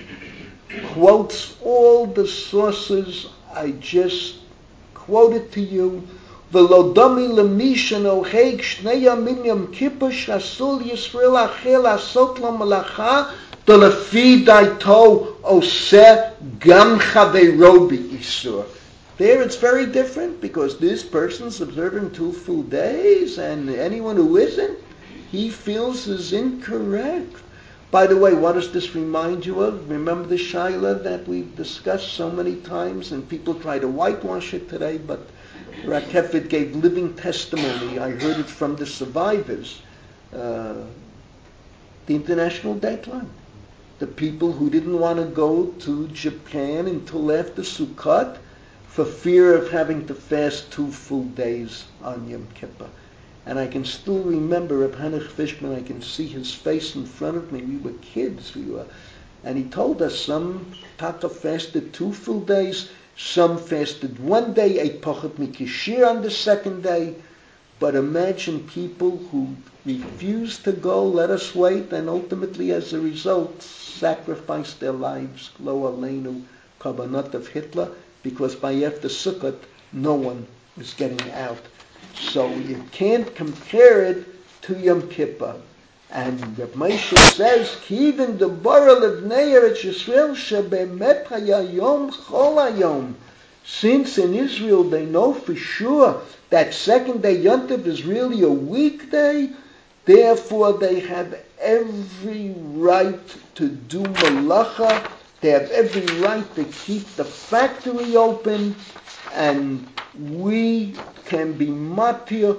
quotes all the sources I just quoted to you. ולא דומי למי שנוהג שני ימים יום כיפור שאסור לישראל אחר לעשות לו מלאכה ולפי דעתו עושה גם חברו באיסור. There it's very different because this person's observing 2 full days and anyone who isn't, he feels is incorrect. By the way, what does this remind you of? Remember the Shaila that we've discussed so many times and people try to whitewash it today, but Rakefet gave living testimony. I heard it from the survivors. The international deadline. The people who didn't want to go to Japan until after Sukkot for fear of having to fast 2 full days on Yom Kippur. And I can still remember Reb Hanoch Fishman. I can see his face in front of me. We were kids. And he told us some Taka fasted 2 full days, some fasted 1 day, ate pochet mikishir on the 2nd day. But imagine people who refused to go, let us wait, and ultimately as a result sacrificed their lives, lo aleinu, kabanot of Hitler, because by after Sukkot, no one was getting out. So you can't compare it to Yom Kippur. And Reb Moshe says, Kivin the Boral of Eretz Yisrael shebemet hayayom chol hayom. Since in Israel they know for sure that 2nd day Yom Tov is really a weekday, therefore they have every right to do malacha. They have every right to keep the factory open, and we can be matir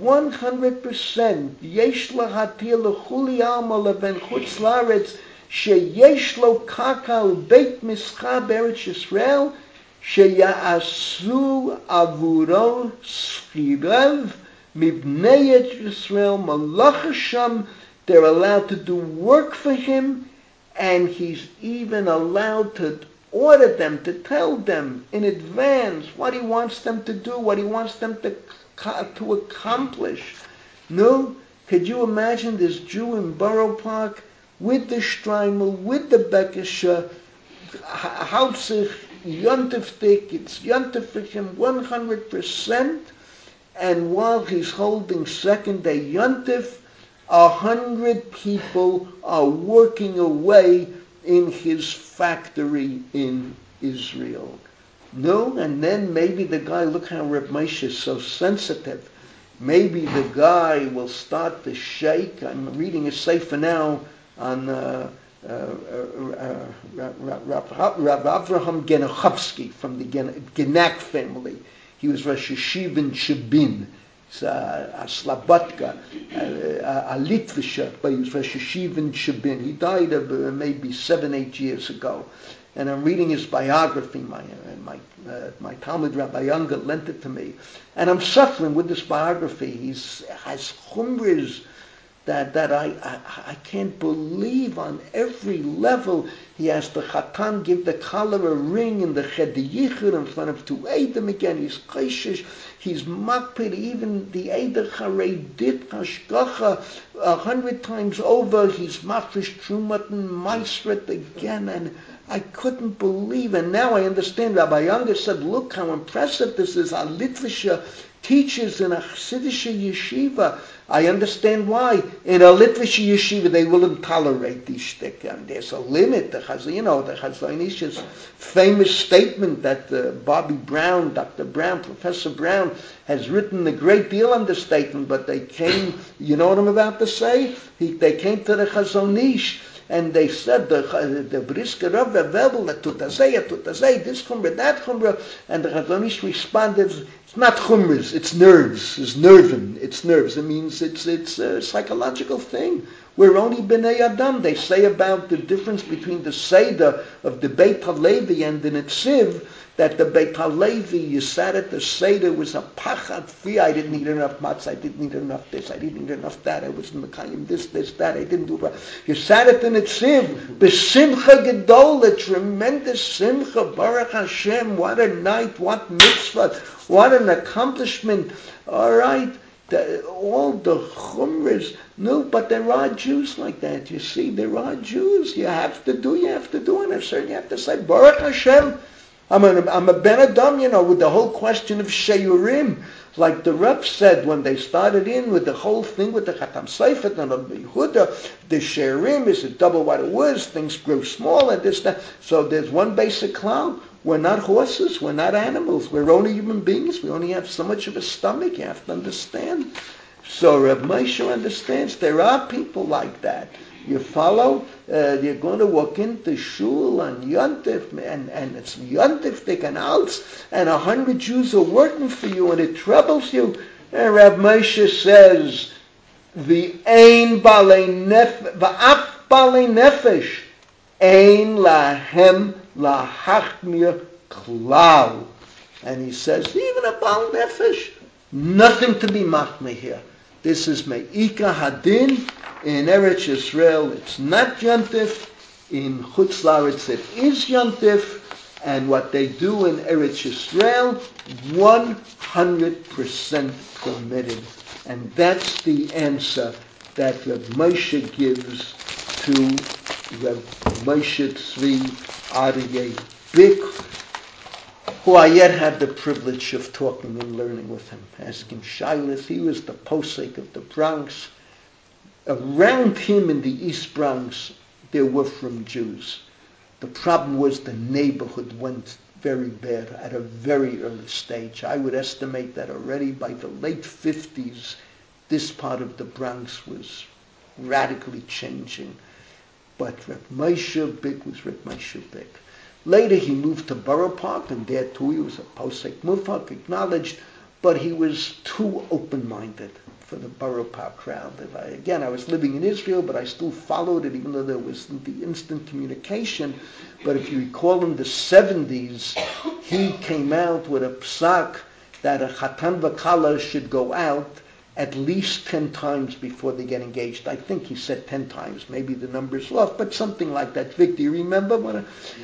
100%. Yesh lahatir lechuli alma leben chutz laaretz sheyesh lo kaka beit mischa beretz Yisrael sheyaasu avuro schirev mibnei Yisrael malacha sham. They're allowed to do work for him, and he's even allowed to order them, to tell them in advance what he wants them to do, what he wants them to accomplish. No? Could you imagine this Jew in Borough Park with the Streimel, with the Bekesha, Hautzich, Yontiftik, it's Yontif for him 100%, and while he's holding 2nd day Yontif, 100 people are working away in his factory in Israel. No, and then maybe the guy, look how Reb Moshe is so sensitive. Maybe the guy will start to shake. I'm reading a sefer now on Rav Avraham Genochovsky from the Genak family. He was Rosh Yeshiva in Shabin. A Slabotka, a Litvisher, but he was Rosh Yeshiva in Shabin. He died maybe 7-8 years ago. And I'm reading his biography. My Talmud Rabbi Younger lent it to me. And I'm suffering with this biography. He has chumras that I can't believe on every level. He has the Chatan give the Kala a ring in the Cheder Yichud in front of 2 Eidim again. He's Kaishish. He's Makpid. Even the Eidah Charei did Hashgacha 100 times over. He's Mafresh Trumat and Maisret again. And I couldn't believe. And now I understand. Rabbi Younger said, look how impressive this is. A Litvisha teaches in a Chassidish yeshiva. I understand why. In a Litvish yeshiva, they wouldn't tolerate these shtick. And there's a limit. The Chazonish's famous statement that Bobby Brown, Dr. Brown, Professor Brown, has written a great deal on this statement, but they came, you know what I'm about to say? They came to the Chazonish, and they said, the Brisker Rav Webel, tutazei, this chumra, that chumra, and the Chazonish responded, it's not chumras, it's nerves, it's nervin, it's nerves. It means it's a psychological thing. We're only b'nei Adam. They say about the difference between the Seder of the Beit HaLevi and the Netziv, that the Beit HaLevi, you sat at the Seder, was a pachat fi. I didn't eat enough matzah, I didn't eat enough this, I didn't eat enough that, I wasn't mekayim this, that, I didn't do that. You sat at the Netziv, b'simcha gedol, a tremendous simcha, Baruch Hashem, what a night, what mitzvah, what an accomplishment. All right. all the chumras. No, but there are Jews like that. You see, there are Jews. You have to do, and I'm certain you have to say, Baruch Hashem. I'm a Ben Adam, with the whole question of Sheyurim. Like the Rebbe said when they started in with the whole thing with the Chatam Seifet and the Yehuda, the Sheyurim is double what it was. Things grow small and this, that. So there's one basic cloud. We're not horses. We're not animals. We're only human beings. We only have so much of a stomach. You have to understand. So Reb Moshe understands there are people like that. You follow? You're going to walk into shul on Yontif, and it's Yontif, they can out, and 100 Jews are working for you, and it troubles you. And Reb Moshe says, "V'ein balei v'af balei nefesh, ein lahem lahachmir klal." And he says, even a bal nefesh, nothing to be machmir here. This is Me'ika Hadin. In Eretz Yisrael, it's not Yontif. In Chutz La'aretz, it is Yontif. And what they do in Eretz Yisrael, 100% permitted. And that's the answer that Reb Moshe gives to Reb Moshe Tzvi Aryeh Bik, who I yet had the privilege of talking and learning with him, asking Shilas. He was the posek of the Bronx. Around him in the East Bronx, there were from Jews. The problem was the neighborhood went very bad at a very early stage. I would estimate that already by the late 50s, this part of the Bronx was radically changing. But Reb Moshe Bik was Reb Moshe Bik. Later he moved to Borough Park, and there too he was a posek mufak, acknowledged, but he was too open-minded for the Borough Park crowd. I was living in Israel, but I still followed it, even though there wasn't the instant communication. But if you recall in the 70s, he came out with a psak that a chatan v'kala should go out at least 10 times before they get engaged. I think he said 10 times. Maybe the number's off, but something like that. Vic, do you remember?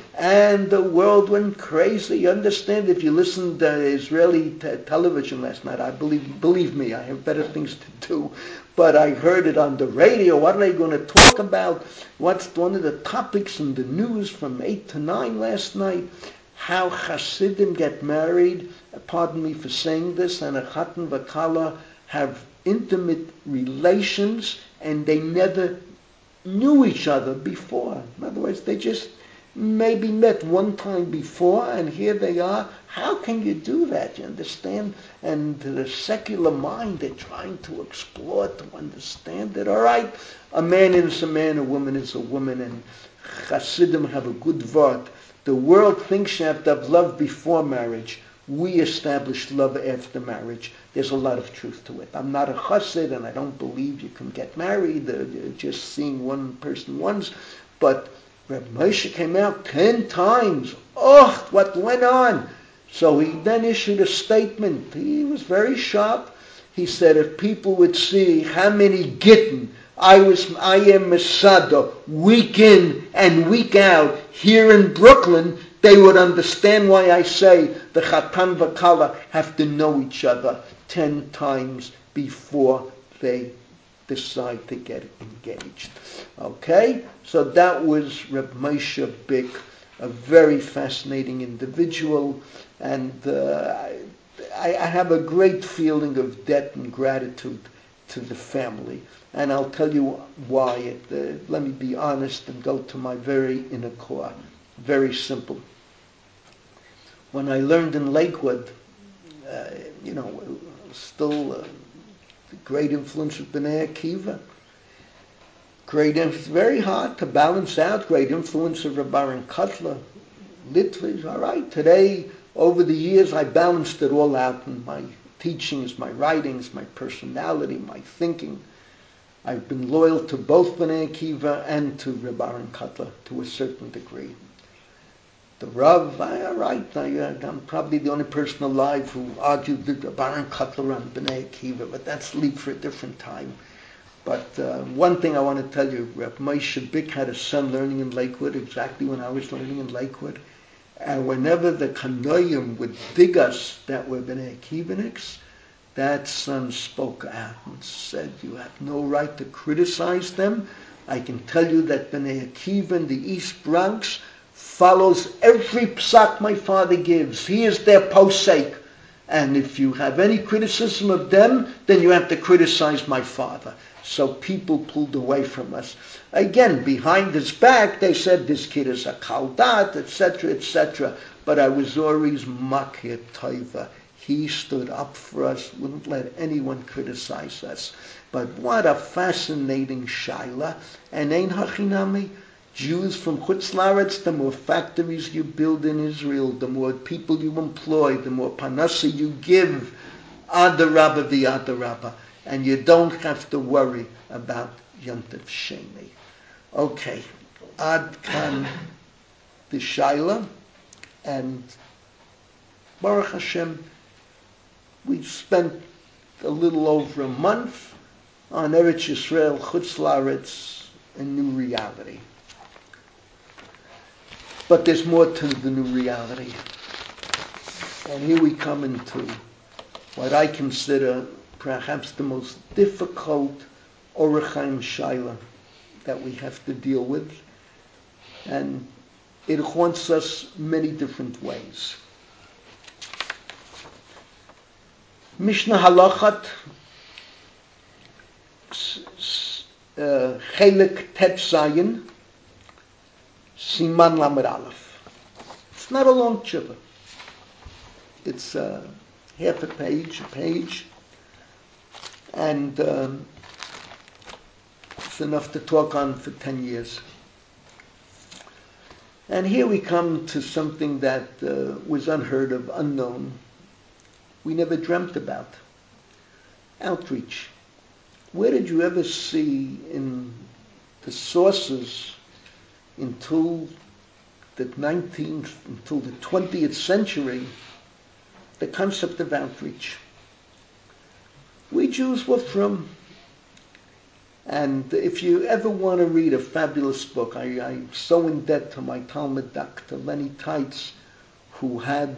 And the world went crazy. You understand? If you listened to Israeli television last night, I believe me, I have better things to do. But I heard it on the radio. What are they going to talk about? What's one of the topics in the news from 8 to 9 last night? How Hasidim get married, pardon me for saying this, and a chatan v'kala have intimate relations, and they never knew each other before. In other words, they just maybe met one time before, and here they are. How can you do that? You understand? And to the secular mind, they're trying to explore, to understand it. All right, a man is a man, a woman is a woman, and Hasidim have a good word. The world thinks you have to have love before marriage. We established love after marriage. There's a lot of truth to it. I'm not a chassid, and I don't believe you can get married just seeing one person once. But Reb Moshe came out 10 times. Oh, what went on? So he then issued a statement. He was very sharp. He said, if people would see how many gittin I am Masada week in and week out here in Brooklyn, they would understand why I say the Chatan v'Kala have to know each other 10 times before they decide to get engaged. Okay? So that was Reb Moshe Bik, a very fascinating individual, and I have a great feeling of debt and gratitude to the family. And I'll tell you why. Let me be honest and go to my very inner core. Very simple. When I learned in Lakewood, still the great influence of Bnei Akiva. Very hard to balance out. Great influence of Rabbi Aaron Kotler, Litvish. All right. Today, over the years, I balanced it all out in my teachings, my writings, my personality, my thinking. I've been loyal to both Bnei Akiva and to Rabbi Aaron Kotler to a certain degree. The Rav, all right, I'm probably the only person alive who argued with Rabbi Aaron Kotler on Bnei Akiva, but that's leave for a different time. But one thing I want to tell you, Reb Moshe Bik had a son learning in Lakewood, exactly when I was learning in Lakewood. And whenever the Kanoyim would dig us that were Bnei Akivaniks, that son spoke out and said, you have no right to criticize them. I can tell you that Bnei Akiva in the East Bronx follows every psak my father gives. He is their posek. And if you have any criticism of them, then you have to criticize my father. So people pulled away from us. Again, behind his back, they said this kid is a kaldat, etc., etc. But I was always makir toiva. He stood up for us, wouldn't let anyone criticize us. But what a fascinating shaila. And ein hachinami, Jews from Chutz La'aretz, the more factories you build in Israel, the more people you employ, the more panasa you give, adarabba v'adarabba, and you don't have to worry about Yom Tov Sheni. Okay, ad kan the shaila, and Baruch Hashem, we spent a little over a month on Eretz Yisrael, Chutz La'aretz, a new reality. But there's more to the new reality. And here we come into what I consider perhaps the most difficult Orach Chaim Shaila that we have to deal with. And it haunts us many different ways. Mishnah Halachat, Chelik Tet Zayin, Siman Lamed Aleph. It's not a long tshuva. It's half a page, and it's enough to talk on for 10 years. And here we come to something that was unheard of, unknown. We never dreamt about. Outreach. Where did you ever see in the sources until the 20th century, the concept of outreach? We Jews were from, and if you ever want to read a fabulous book, I'm so in debt to my Talmud Dr. Lenny Teitz, who had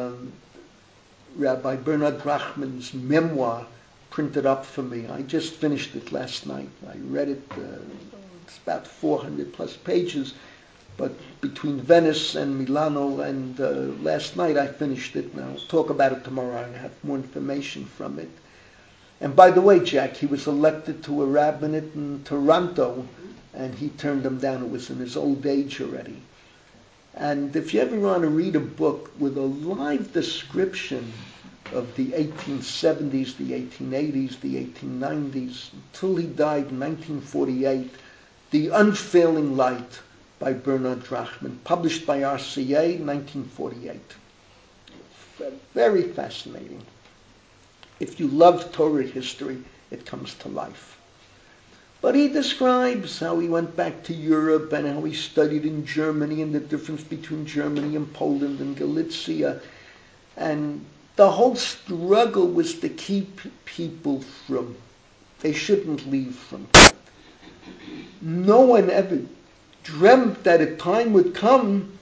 Rabbi Bernard Brachman's memoir printed up for me. I just finished it last night. I read it. It's about 400 plus pages, but between Venice and Milano and last night I finished it, and I'll talk about it tomorrow. I have more information from it. And by the way, Jack, he was elected to a rabbinate in Toronto, and he turned them down. It was in his old age already. And if you ever want to read a book with a live description of the 1870s, the 1880s, the 1890s, until he died in 1948, The Unfailing Light by Bernard Drachman, published by RCA in 1948. Very fascinating. If you love Torah history, it comes to life. But he describes how he went back to Europe and how he studied in Germany and the difference between Germany and Poland and Galicia. And the whole struggle was to keep people from, they shouldn't leave from God. No one ever dreamt that a time would come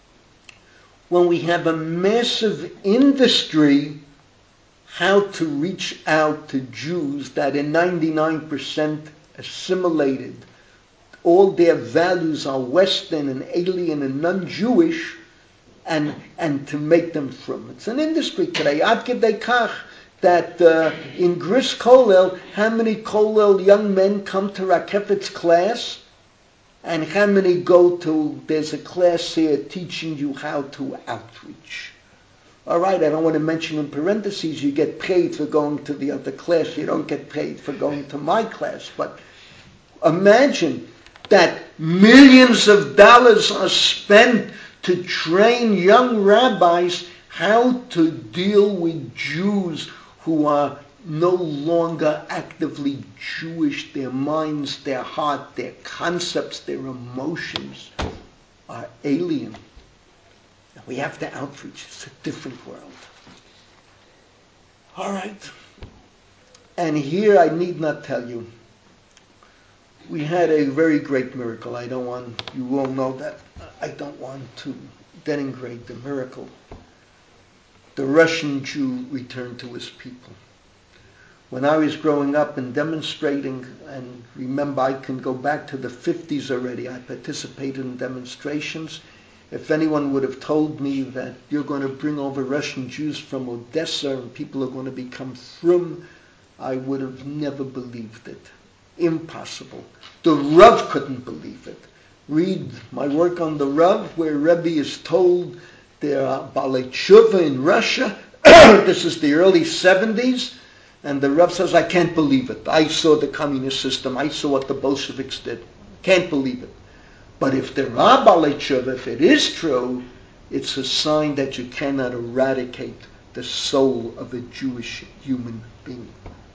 when we have a massive industry how to reach out to Jews that are 99% assimilated. All their values are Western and alien and non-Jewish, and to make them from. It's an industry today. Ad kedei kach that in Gris Kollel, how many Kollel young men come to Rakefet's class, and how many go to, there's a class here teaching you how to outreach. All right, I don't want to mention in parentheses, you get paid for going to the other class. You don't get paid for going to my class. But imagine that millions of dollars are spent to train young rabbis how to deal with Jews who are no longer actively Jewish. Their minds, their heart, their concepts, their emotions are alien. We have to outreach. It's a different world. All right. And here I need not tell you, we had a very great miracle. You all know that. I don't want to denigrate the miracle. The Russian Jew returned to his people. When I was growing up and demonstrating, and remember I can go back to the 50s already, I participated in demonstrations. If anyone would have told me that you're going to bring over Russian Jews from Odessa and people are going to become frum, I would have never believed it. Impossible. The Rav couldn't believe it. Read my work on the Rav, where Rebbe is told there are Balei Tshuva in Russia. This is the early 70s. And the Rav says, I can't believe it. I saw the communist system. I saw what the Bolsheviks did. Can't believe it. But if there are Balei Tshuva, if it is true, it's a sign that you cannot eradicate the soul of a Jewish human being.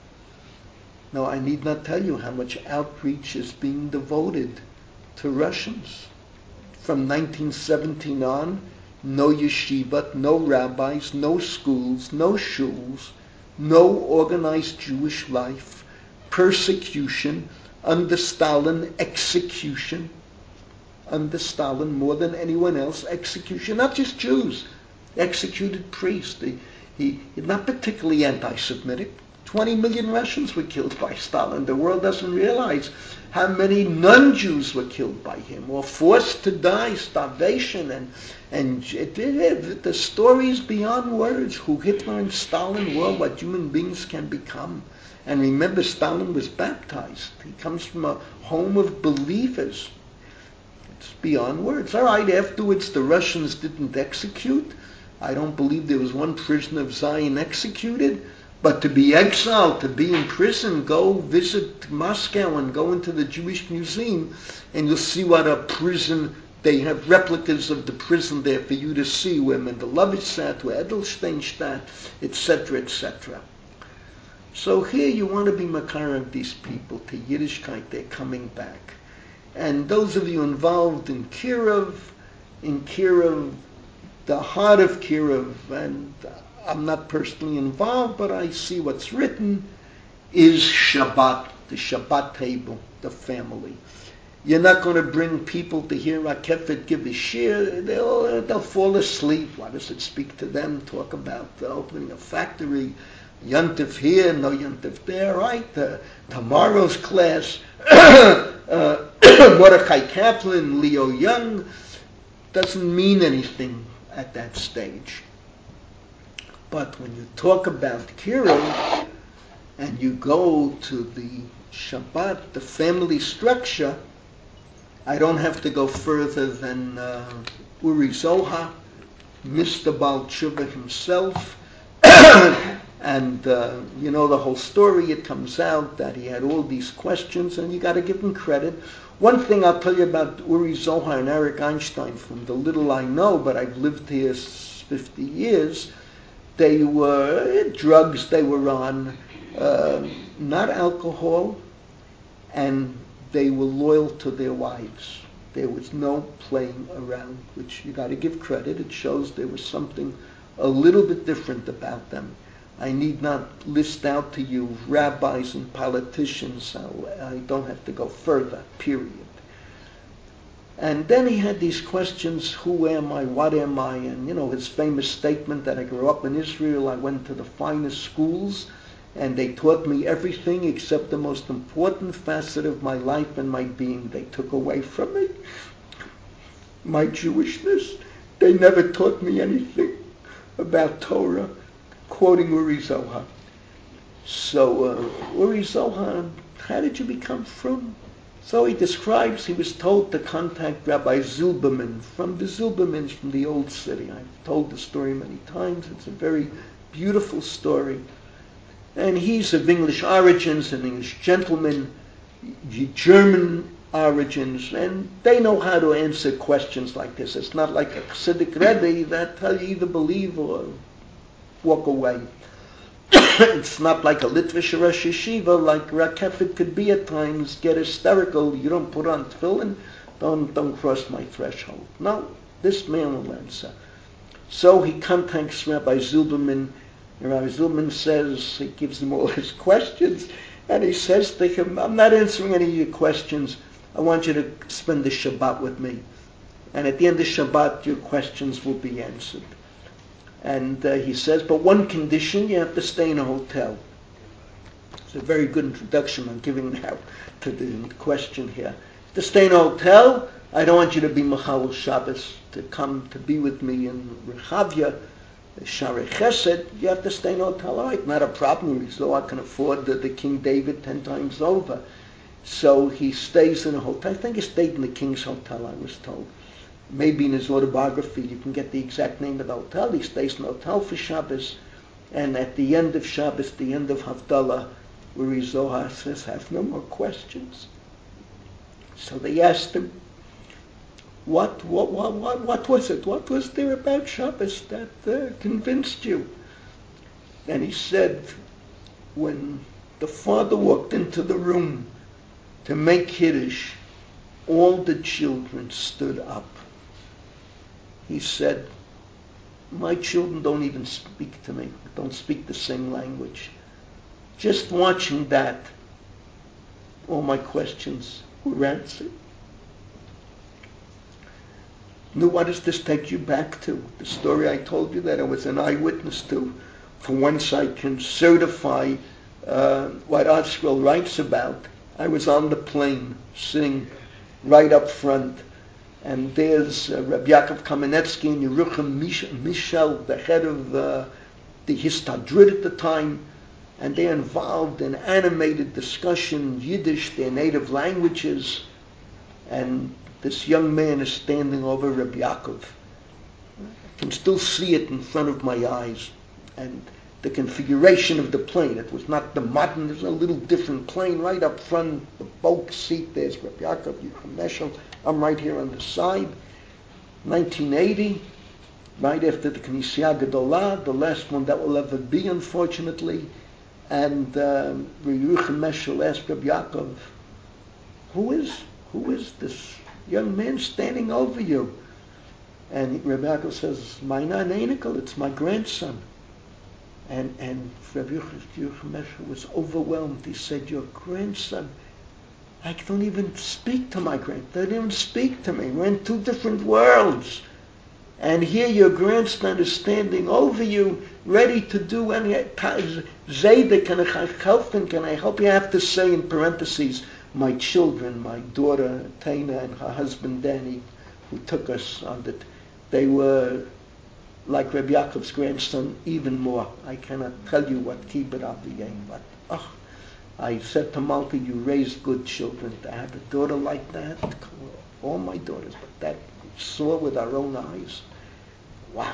Now, I need not tell you how much outreach is being devoted to Russians. From 1917 on, no yeshiva, no rabbis, no schools, no shuls, no organized Jewish life, persecution, under Stalin, execution, under Stalin more than anyone else, execution, not just Jews, executed priests. He's not particularly anti-Semitic. 20 million Russians were killed by Stalin. The world doesn't realize how many non-Jews were killed by him or forced to die, starvation, and the stories beyond words, who Hitler and Stalin were, what human beings can become. And remember, Stalin was baptized. He comes from a home of believers. It's beyond words. All right, afterwards the Russians didn't execute. I don't believe there was one prisoner of Zion executed. But to be exiled, to be in prison, go visit Moscow and go into the Jewish Museum, and you'll see what a prison, they have replicas of the prison there for you to see, where Mendelovich sat, where Edelstein sat, etc., etc. So here you want to be makar of these people to Yiddishkeit, they're coming back. And those of you involved in Kirov, the heart of Kirov, and I'm not personally involved, but I see what's written, is Shabbat, the Shabbat table, the family. You're not going to bring people to hear Rakefet give a shir. They'll fall asleep. Why does it speak to them? Talk about opening a factory, Yontif here, no Yontif there, right? Tomorrow's class, Mordechai Kaplan, Leo Young, doesn't mean anything at that stage. But when you talk about Kirov and you go to the Shabbat, the family structure, I don't have to go further than Uri Zohar, Mr. Baal Tshuva himself, and you know the whole story. It comes out that he had all these questions, and you got to give him credit. One thing I'll tell you about Uri Zohar and Eric Einstein, from the little I know, but I've lived here 50 years, they were drugs they were on, not alcohol, and they were loyal to their wives. There was no playing around, which you got to give credit. It shows there was something a little bit different about them. I need not list out to you rabbis and politicians. I don't have to go further, period. And then he had these questions, who am I, what am I? And, you know, his famous statement that I grew up in Israel, I went to the finest schools, and they taught me everything except the most important facet of my life and my being. They took away from me my Jewishness. They never taught me anything about Torah, quoting Uri Zohar. So, Uri Zohar, how did you become frum? So he describes, he was told to contact Rabbi Zilberman from the Zilbermans from the old city. I've told the story many times. It's a very beautiful story. And he's of English origins, an English gentleman, German origins, and they know how to answer questions like this. It's not like a Chassidic Rebbe that tell you either believe or walk away. It's not like a Litvish Rosh Yeshiva, like Rakefet could be at times, get hysterical. You don't put on tefillin, don't cross my threshold. No, this man will answer. So he contacts Rabbi Zilberman, and Rabbi Zilberman says, he gives him all his questions, and he says to him, I'm not answering any of your questions. I want you to spend the Shabbat with me. And at the end of Shabbat, your questions will be answered. And he says, but one condition, you have to stay in a hotel. It's a very good introduction I'm giving now to the question here. To stay in a hotel, I don't want you to be Mechalel Shabbos, to come to be with me in Rehavia, Sharei Chesed. You have to stay in a hotel. All right, not a problem. So I can afford the King David 10 times over. So he stays in a hotel. I think he stayed in the King's Hotel, I was told. Maybe in his autobiography you can get the exact name of the hotel. He stays in a hotel for Shabbos. And at the end of Shabbos, the end of Havdalah, Uri Zohar says, I have no more questions. So they asked him, what was it? What was there about Shabbos that convinced you? And he said, when the father walked into the room to make Kiddush, all the children stood up. He said, my children don't even speak to me, don't speak the same language. Just watching that, all my questions were answered. Now, what does this take you back to? The story I told you that I was an eyewitness to. For once I can certify what ArtScroll writes about. I was on the plane, sitting right up front, and there's Rabbi Yaakov Kamenetsky and Yerucham Michel, the head of the Histadrut at the time, and they're involved in animated discussion, Yiddish, their native languages, and this young man is standing over Rabbi Yaakov. I can still see it in front of my eyes, and the configuration of the plane. It was not the modern, there's a little different plane right up front, the bulk seat, there's Rabbi Yaakov, Yerucham Michel, I'm right here on the side. 1980, right after the Knesset Gedolah, the last one that will ever be, unfortunately. And Yerucham Michel asked Rabbi Yaakov, who is this young man standing over you? And Rabbi Yaakov says, Maina Neinikal, it's my grandson. And Rabbi Yerucham Michel was overwhelmed. He said, your grandson? I don't even speak to my grandson. They don't even speak to me. We're in two different worlds. And here your grandson is standing over you, ready to do any Zaydik, can I help you? I have to say in parentheses, my children, my daughter Taina and her husband Danny, who took us on it, they were like Rabbi Yaakov's grandson, even more. I cannot tell you what kibbut aviyim, but I said to Malta, you raised good children. To have a daughter like that, all my daughters, but that we saw with our own eyes. Wow.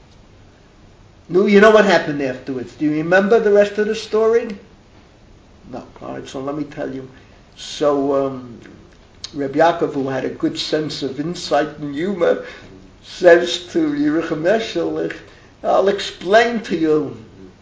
No, you know what happened afterwards? Do you remember the rest of the story? No. All right, so let me tell you. So Rabbi Yaakov, who had a good sense of insight and humor, says to Yerucham Michel, I'll explain to you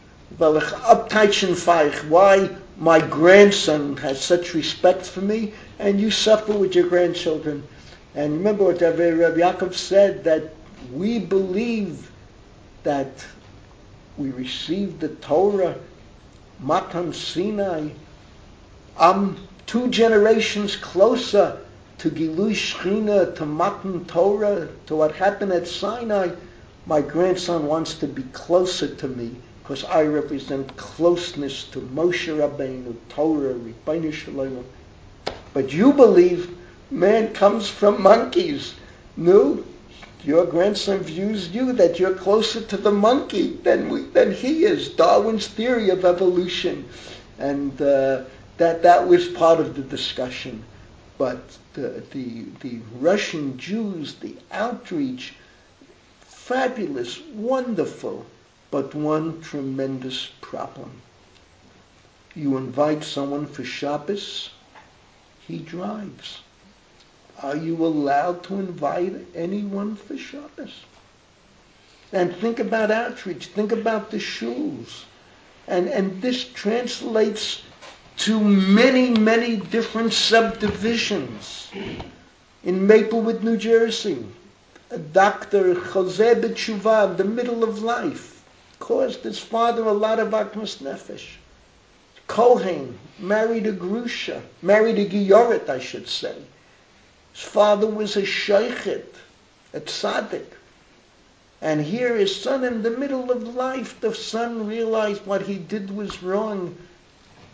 why my grandson has such respect for me, and you suffer with your grandchildren. And remember what Rabbi Yaakov said, that we believe that we received the Torah, Matan Sinai. I'm 2 generations closer to Gilui Shechina, to Matan Torah, to what happened at Sinai. My grandson wants to be closer to me because I represent closeness to Moshe Rabbeinu, Torah, Ribbono Shel Olam. But you believe man comes from monkeys. No, your grandson views you that you're closer to the monkey than he is. Darwin's theory of evolution, and that was part of the discussion. But the Russian Jews, the outreach, fabulous, wonderful, but one tremendous problem. You invite someone for Shabbos, he drives. Are you allowed to invite anyone for Shabbos? And think about outreach. Think about the shuls. And this translates to many, many different subdivisions. In Maplewood, New Jersey, a doctor, Jose B'Tshuva, in the middle of life, caused his father a lot of akmas nefesh. Kohen married a grusha, married a giyoret, I should say. His father was a sheikhet, a tzaddik. And here his son, in the middle of life, the son realized what he did was wrong.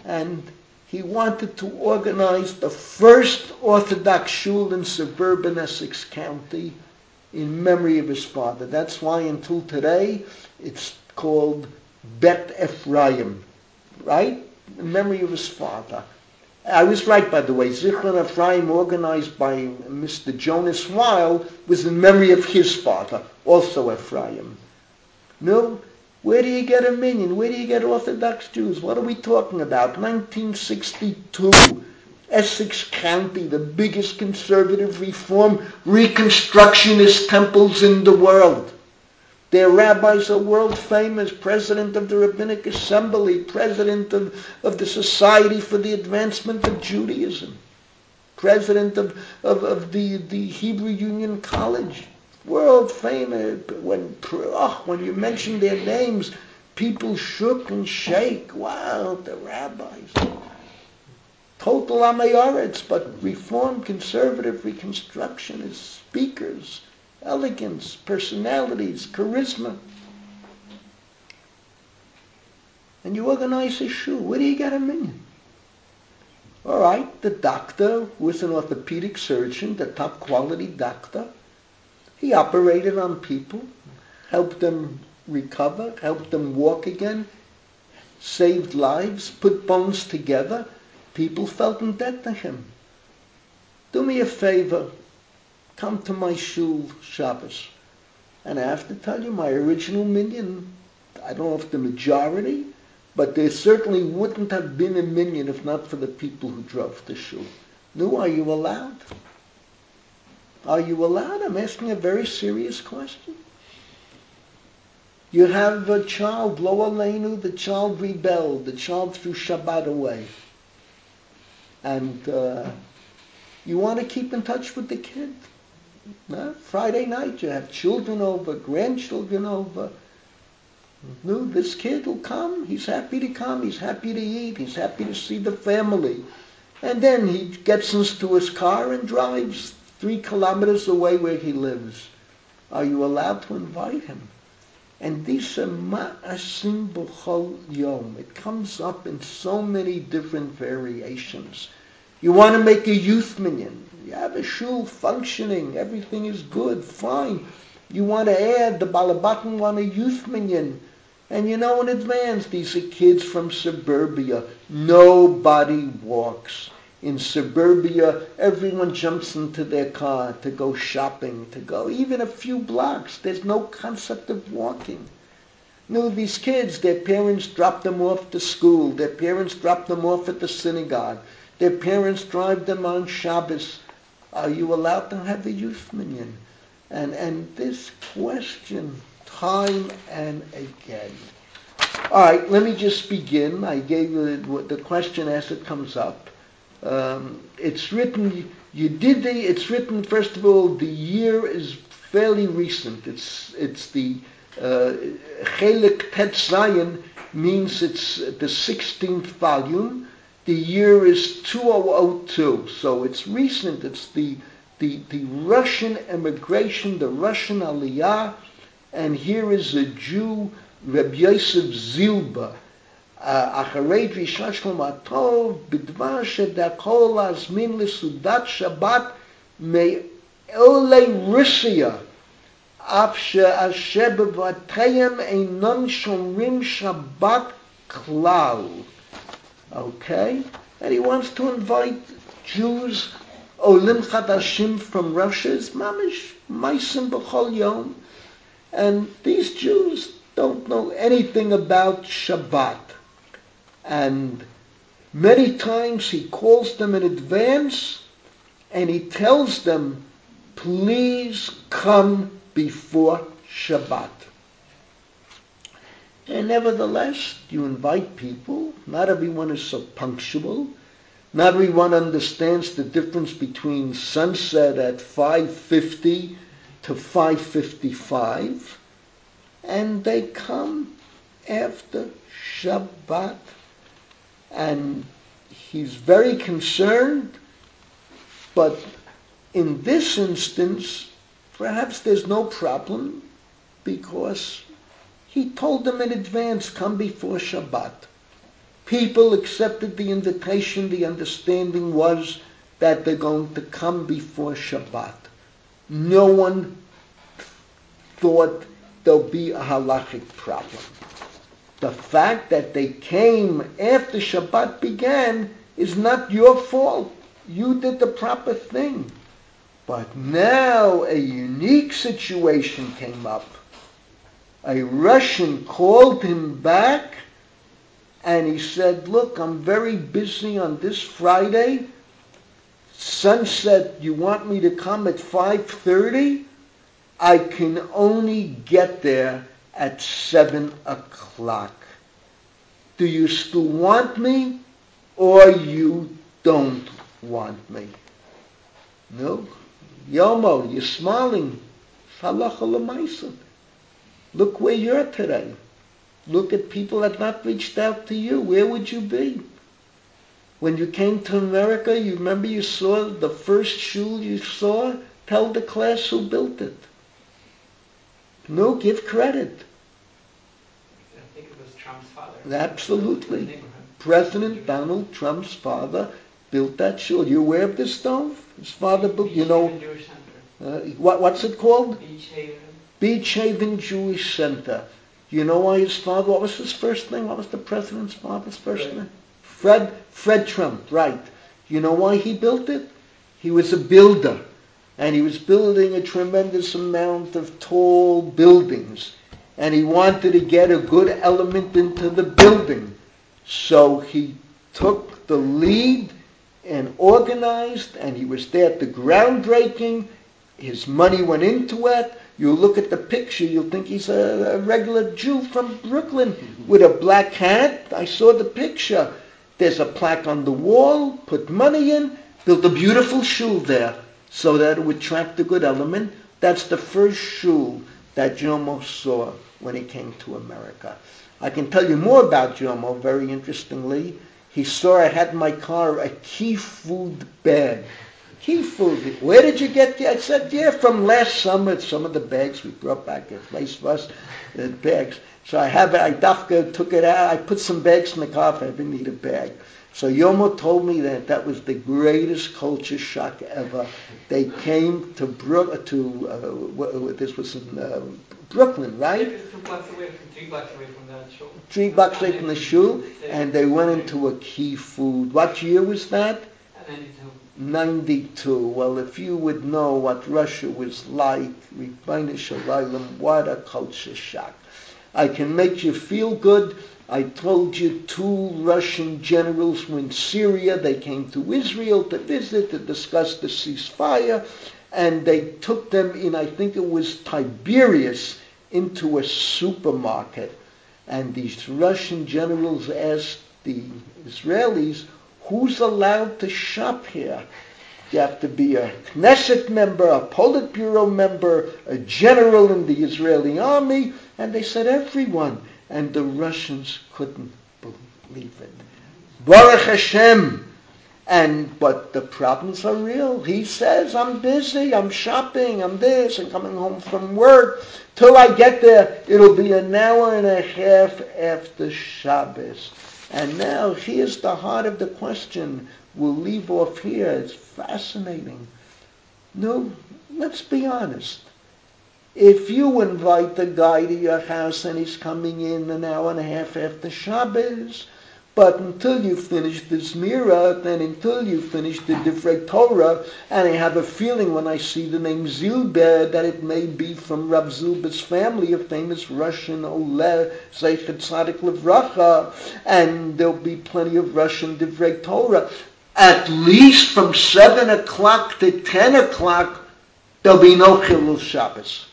and he wanted to organize the first Orthodox shul in suburban Essex County in memory of his father. That's why until today it's called Bet Ephraim, right? In memory of his father. I was right, by the way. Zichron Ephraim, organized by Mr. Jonas Weil, was in memory of his father, also Ephraim. No? Where do you get a minyan? Where do you get Orthodox Jews? What are we talking about? 1962. Essex County, the biggest conservative reform reconstructionist temples in the world. Their rabbis are world famous, president of the Rabbinic Assembly, president of the Society for the Advancement of Judaism, president of the Hebrew Union College, world famous. When you mention their names, people shook and shake. Wow, the rabbis. Total Amayoretz, but reform, conservative, reconstructionist speakers, elegance, personalities, charisma. And you organize a shul. Where do you get a minyan? All right, the doctor was an orthopedic surgeon, the top quality doctor. He operated on people, helped them recover, helped them walk again, saved lives, put bones together. People felt in debt to him. Do me a favor. Come to my shul Shabbos. And I have to tell you, my original minyan, I don't know if the majority, but there certainly wouldn't have been a minyan if not for the people who drove the shul. No, are you allowed? Are you allowed? I'm asking a very serious question. You have a child, Lo Aleinu, the child rebelled, the child threw Shabbat away. And you want to keep in touch with the kid. No? Friday night you have children over, grandchildren over. No, this kid will come. He's happy to come. He's happy to eat. He's happy to see the family. And then he gets into his car and drives 3 kilometers away where he lives. Are you allowed to invite him? And this ma'asim b'chol yom. It comes up in so many different variations. You want to make a youth minyan. You have a shul functioning. Everything is good, fine. You want to add, the Balabatim want a youth minyan. And you know in advance, these are kids from suburbia. Nobody walks. In suburbia, everyone jumps into their car to go shopping, to go even a few blocks. There's no concept of walking. No, these kids, their parents drop them off to school. Their parents drop them off at the synagogue. Their parents drive them on Shabbos. Are you allowed to have a youth minyan? And this question, time and again. All right, let me just begin. I gave the question as it comes up. It's written, it's written, first of all, the year is fairly recent. It's the Chelik Tet Zayin means it's the 16th volume. The year is 2002, so it's recent. It's the Russian emigration, the Russian Aliyah, and here is a Jew, Reb Yosef Zilba. אחרי דרישה של הטוב, בדבר שדרכו להזמין לסעודת שבת מעולי רוסיה, אף שאשר בבתיהם אינם שומרים שבת כלל. Okay? And he wants to invite Jews, Olim Chadashim from Russia, is mamish, maisim b'chol yom. And these Jews don't know anything about Shabbat. And many times he calls them in advance and he tells them, please come before Shabbat. And nevertheless, you invite people. Not everyone is so punctual. Not everyone understands the difference between sunset at 5:50 to 5:55. And they come after Shabbat. And he's very concerned. But in this instance, perhaps there's no problem because he told them in advance, come before Shabbat. People accepted the invitation. The understanding was that they're going to come before Shabbat. No one thought there'll be a halachic problem. The fact that they came after Shabbat began is not your fault. You did the proper thing. But now a unique situation came up. A Russian called him back and he said, look, I'm very busy on this Friday. Sunset, you want me to come at 5:30? I can only get there at 7 o'clock. Do you still want me or you don't want me? No. Yomo, you're smiling. Halacha l'maisa. Look where you're today. Look at people that not reached out to you. Where would you be? When you came to America, you remember you saw the first shul you saw? Tell the class who built it. No, give credit. I think it was Trump's father. Absolutely. President Donald Trump's father built that shul. You aware of this, Dov? His father built, Beach Haven Jewish Center. What's it called? Beach Haven. Beach Haven Jewish Center. You know why his father, what was his first name? What was the president's father's first name? Fred Trump, right. You know why he built it? He was a builder. And he was building a tremendous amount of tall buildings. And he wanted to get a good element into the building. So he took the lead and organized, and he was there at the groundbreaking. His money went into it. You look at the picture, you'll think he's a regular Jew from Brooklyn with a black hat. I saw the picture. There's a plaque on the wall, put money in, built a beautiful shul there so that it would attract a good element. That's the first shul that Jomo saw when he came to America. I can tell you more about Jomo, very interestingly. He saw I had in my car a key food bag. Key food. Where did you get it? I said, yeah, from last summer. Some of the bags we brought back at place for us, the bags. So I Dafka took it out. I put some bags in the car if I didn't need a bag. So Yomo told me that was the greatest culture shock ever. They came to this was in Brooklyn, right? It's 2 blocks away, 3 blocks away from that shul. 3 blocks away from the shul, and they went into a key food. What year was that? 92. Well, if you would know what Russia was like, Ribbono Shel Olam, what a culture shock. I can make you feel good. I told you 2 Russian generals were in Syria. They came to Israel to visit, to discuss the ceasefire, and they took them in, I think it was Tiberias, into a supermarket. And these Russian generals asked the Israelis, who's allowed to shop here? You have to be a Knesset member, a Politburo member, a general in the Israeli army. And they said everyone. And the Russians couldn't believe it. Baruch Hashem. But the problems are real. He says, I'm busy, I'm shopping, I'm this, I'm coming home from work. Till I get there, it'll be an hour and a half after Shabbos. And now here's the heart of the question. We'll leave off here. It's fascinating. No, let's be honest. If you invite the guy to your house and he's coming in an hour and a half after Shabbos, but until you finish the Zmira, then until you finish the Divrei Torah, and I have a feeling when I see the name Zilber that it may be from Rav Zilber's family, a famous Russian Oleh, Zeichet Tzadik Livracha, and there'll be plenty of Russian Divrei Torah. At least from 7 o'clock to 10 o'clock, there'll be no Chilul Shabbos.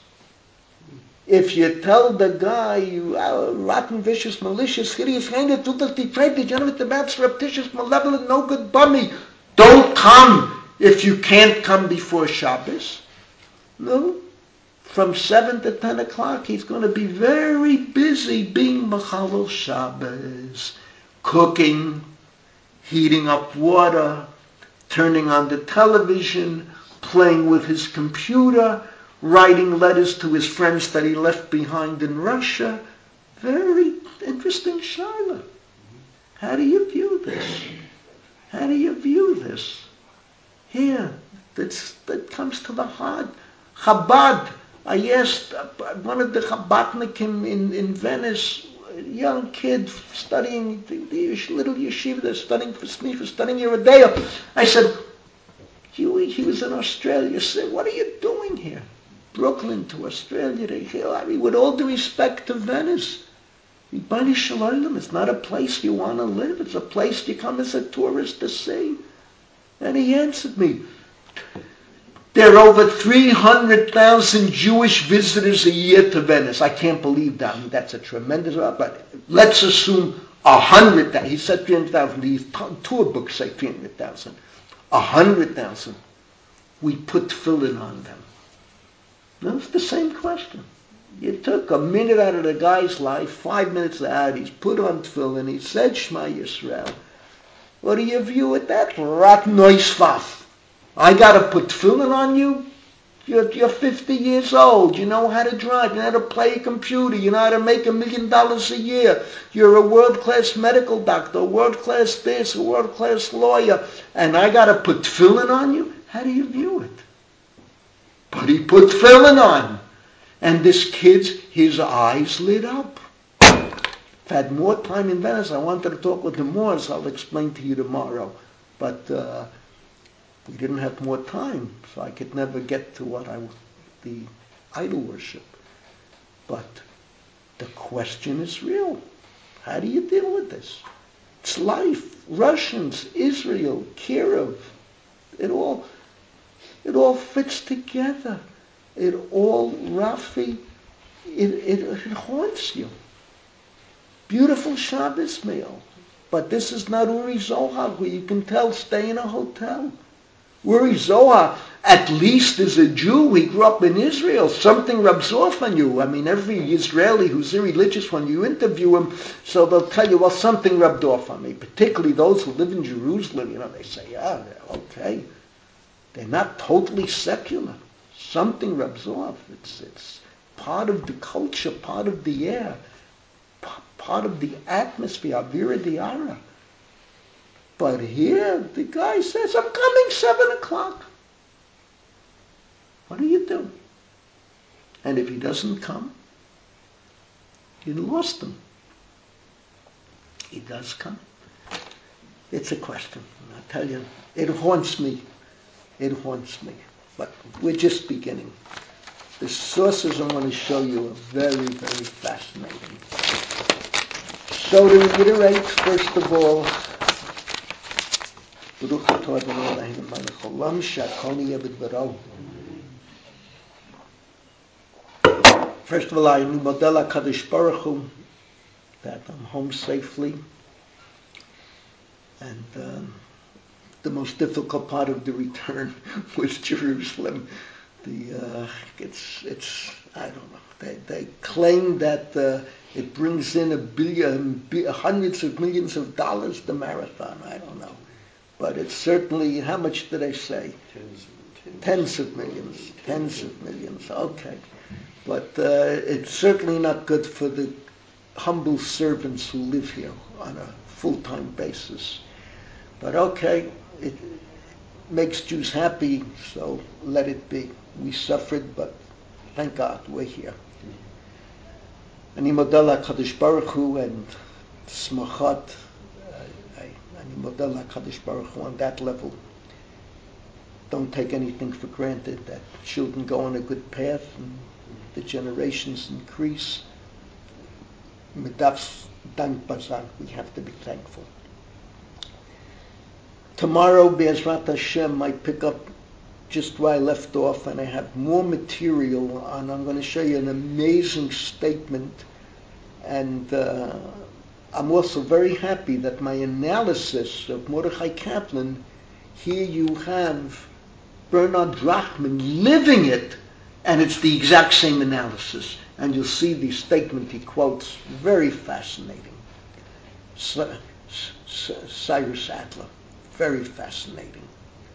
If you tell the guy, you rotten, vicious, malicious, hideous, hated, total, depraved, degenerate, bad, surreptitious, malevolent, no good bummy, don't come if you can't come before Shabbos. No. From 7 to 10 o'clock, he's going to be very busy being Machalel Shabbos, cooking, heating up water, turning on the television, playing with his computer, writing letters to his friends that he left behind in Russia. Very interesting shaila. How do you view this? How do you view this? Here, that comes to the heart. Chabad. I asked one of the Chabadnikim in Venice, a young kid studying the little yeshiva, they're studying for smicha, studying Yeridea. I said, he was in Australia. I said, what are you doing here? Brooklyn to Australia. I mean, with all due respect to Venice, Ribono Shel Olam, it's not a place you want to live. It's a place you come as a tourist to see. And he answered me, there are over 300,000 Jewish visitors a year to Venice. I can't believe that. I mean, that's a tremendous, but let's assume 100,000. He said 300,000. These tour books say 300,000. 100,000. We put tefillin on them. No, it's the same question. You took a minute out of the guy's life, 5 minutes out, he's put on tefillin, he said Shema Yisrael. What do you view at that? Rat noisfaf. I got to put tefillin on you? You're 50 years old. You know how to drive. You know how to play a computer. You know how to make $1 million a year. You're a world-class medical doctor, a world-class this, a world-class lawyer. And I got to put tefillin on you? How do you view it? But he put tefillin on. And this kid's, his eyes lit up. If I had more time in Venice, I wanted to talk with him more, so I'll explain to you tomorrow. But we didn't have more time, so I could never get to the idol worship. But the question is real. How do you deal with this? It's life. Russians, Israel, Kiev, it all fits together. It all, Rafi, it haunts you. Beautiful Shabbos meal. But this is not Uri Zohar, where you can tell, stay in a hotel. Uri Zohar, at least is a Jew. He grew up in Israel. Something rubs off on you. I mean, every Israeli who's irreligious, when you interview him, so they'll tell you, well, something rubbed off on me. Particularly those who live in Jerusalem, they say, yeah, they're okay. They're not totally secular. Something rubs off. It's part of the culture, part of the air, part of the atmosphere, Avira Diara. But here, the guy says, I'm coming 7 o'clock. What do you do? And if he doesn't come, you lost him. He does come. It's a question. I tell you, it haunts me. It haunts me. But we're just beginning. The sources I want to show you are very, very fascinating. So to reiterate, first of all, first of all, I model HaKadosh Baruch Hu that I'm home safely. And the most difficult part of the return was Jerusalem. It's I don't know. They claim that it brings in hundreds of millions of dollars, the marathon. I don't know. But it's certainly, how much did I say? Tens of millions. Okay. But it's certainly not good for the humble servants who live here on a full-time basis. But okay, it makes Jews happy, so let it be. We suffered, but thank God we're here. Ani model HaKadosh Baruch Hu and smachat. Ani model HaKadosh Baruch Hu on that level. Don't take anything for granted, that children go on a good path and the generations increase. Medaf dank bazan. We have to be thankful. Tomorrow, Be'ezrat Hashem, I pick up just where I left off, and I have more material, and I'm going to show you an amazing statement. And I'm also very happy that my analysis of Mordechai Kaplan, here you have Bernard Drachman living it, and it's the exact same analysis. And you'll see the statement he quotes, very fascinating. Cyrus Adler. Very fascinating.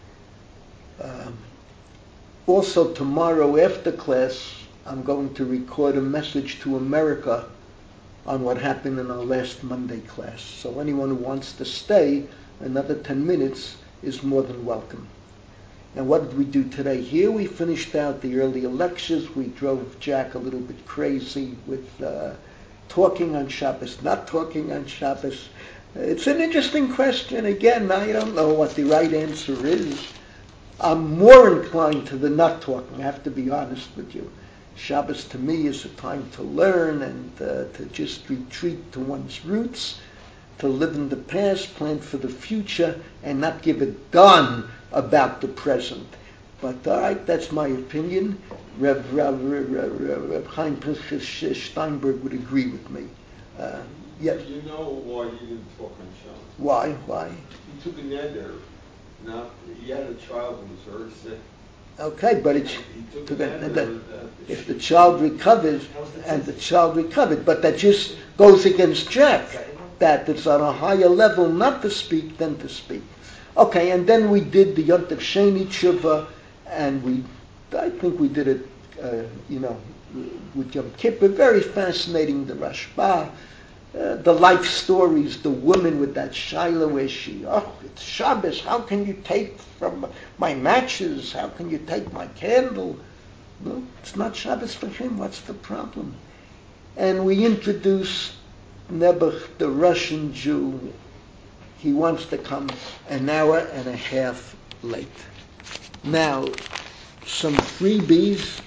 Also tomorrow after class, I'm going to record a message to America on what happened in our last Monday class. So anyone who wants to stay another 10 minutes is more than welcome. And what did we do today? Here we finished out the earlier lectures. We drove Jack a little bit crazy with talking on Shabbos, not talking on Shabbos. It's an interesting question. Again, I don't know what the right answer is. I'm more inclined to the not talking, I have to be honest with you. Shabbos to me is a time to learn and to just retreat to one's roots, to live in the past, plan for the future, and not give a darn about the present. But all right, that's my opinion. Reb Chaim Pinchas Steinberg would agree with me. Yes. You know why you didn't talk on Shabbos? Why? You took a neder. Now, he had a child who was very sick. Okay, but it's He took a neder. if the child recovers, and the child recovered, but that just goes against Jack. That it's on a higher level not to speak than to speak. Okay, and then we did the Yontif Sheni Tshuva, and I think we did it, with Yom Kippur. Very fascinating, the Rashba, the life stories, the woman with that Shaila where it's Shabbos, how can you take from my matches? How can you take my candle? No, it's not Shabbos for him. What's the problem? And we introduced Nebuch, the Russian Jew. He wants to come an hour and a half late. Now, some freebies.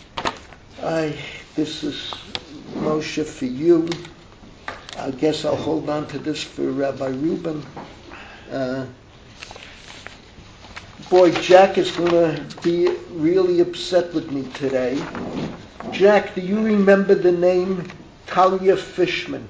This is Moshe for you. I guess I'll hold on to this for Rabbi Reuben. Boy, Jack is going to be really upset with me today. Jack, do you remember the name Talia Fishman?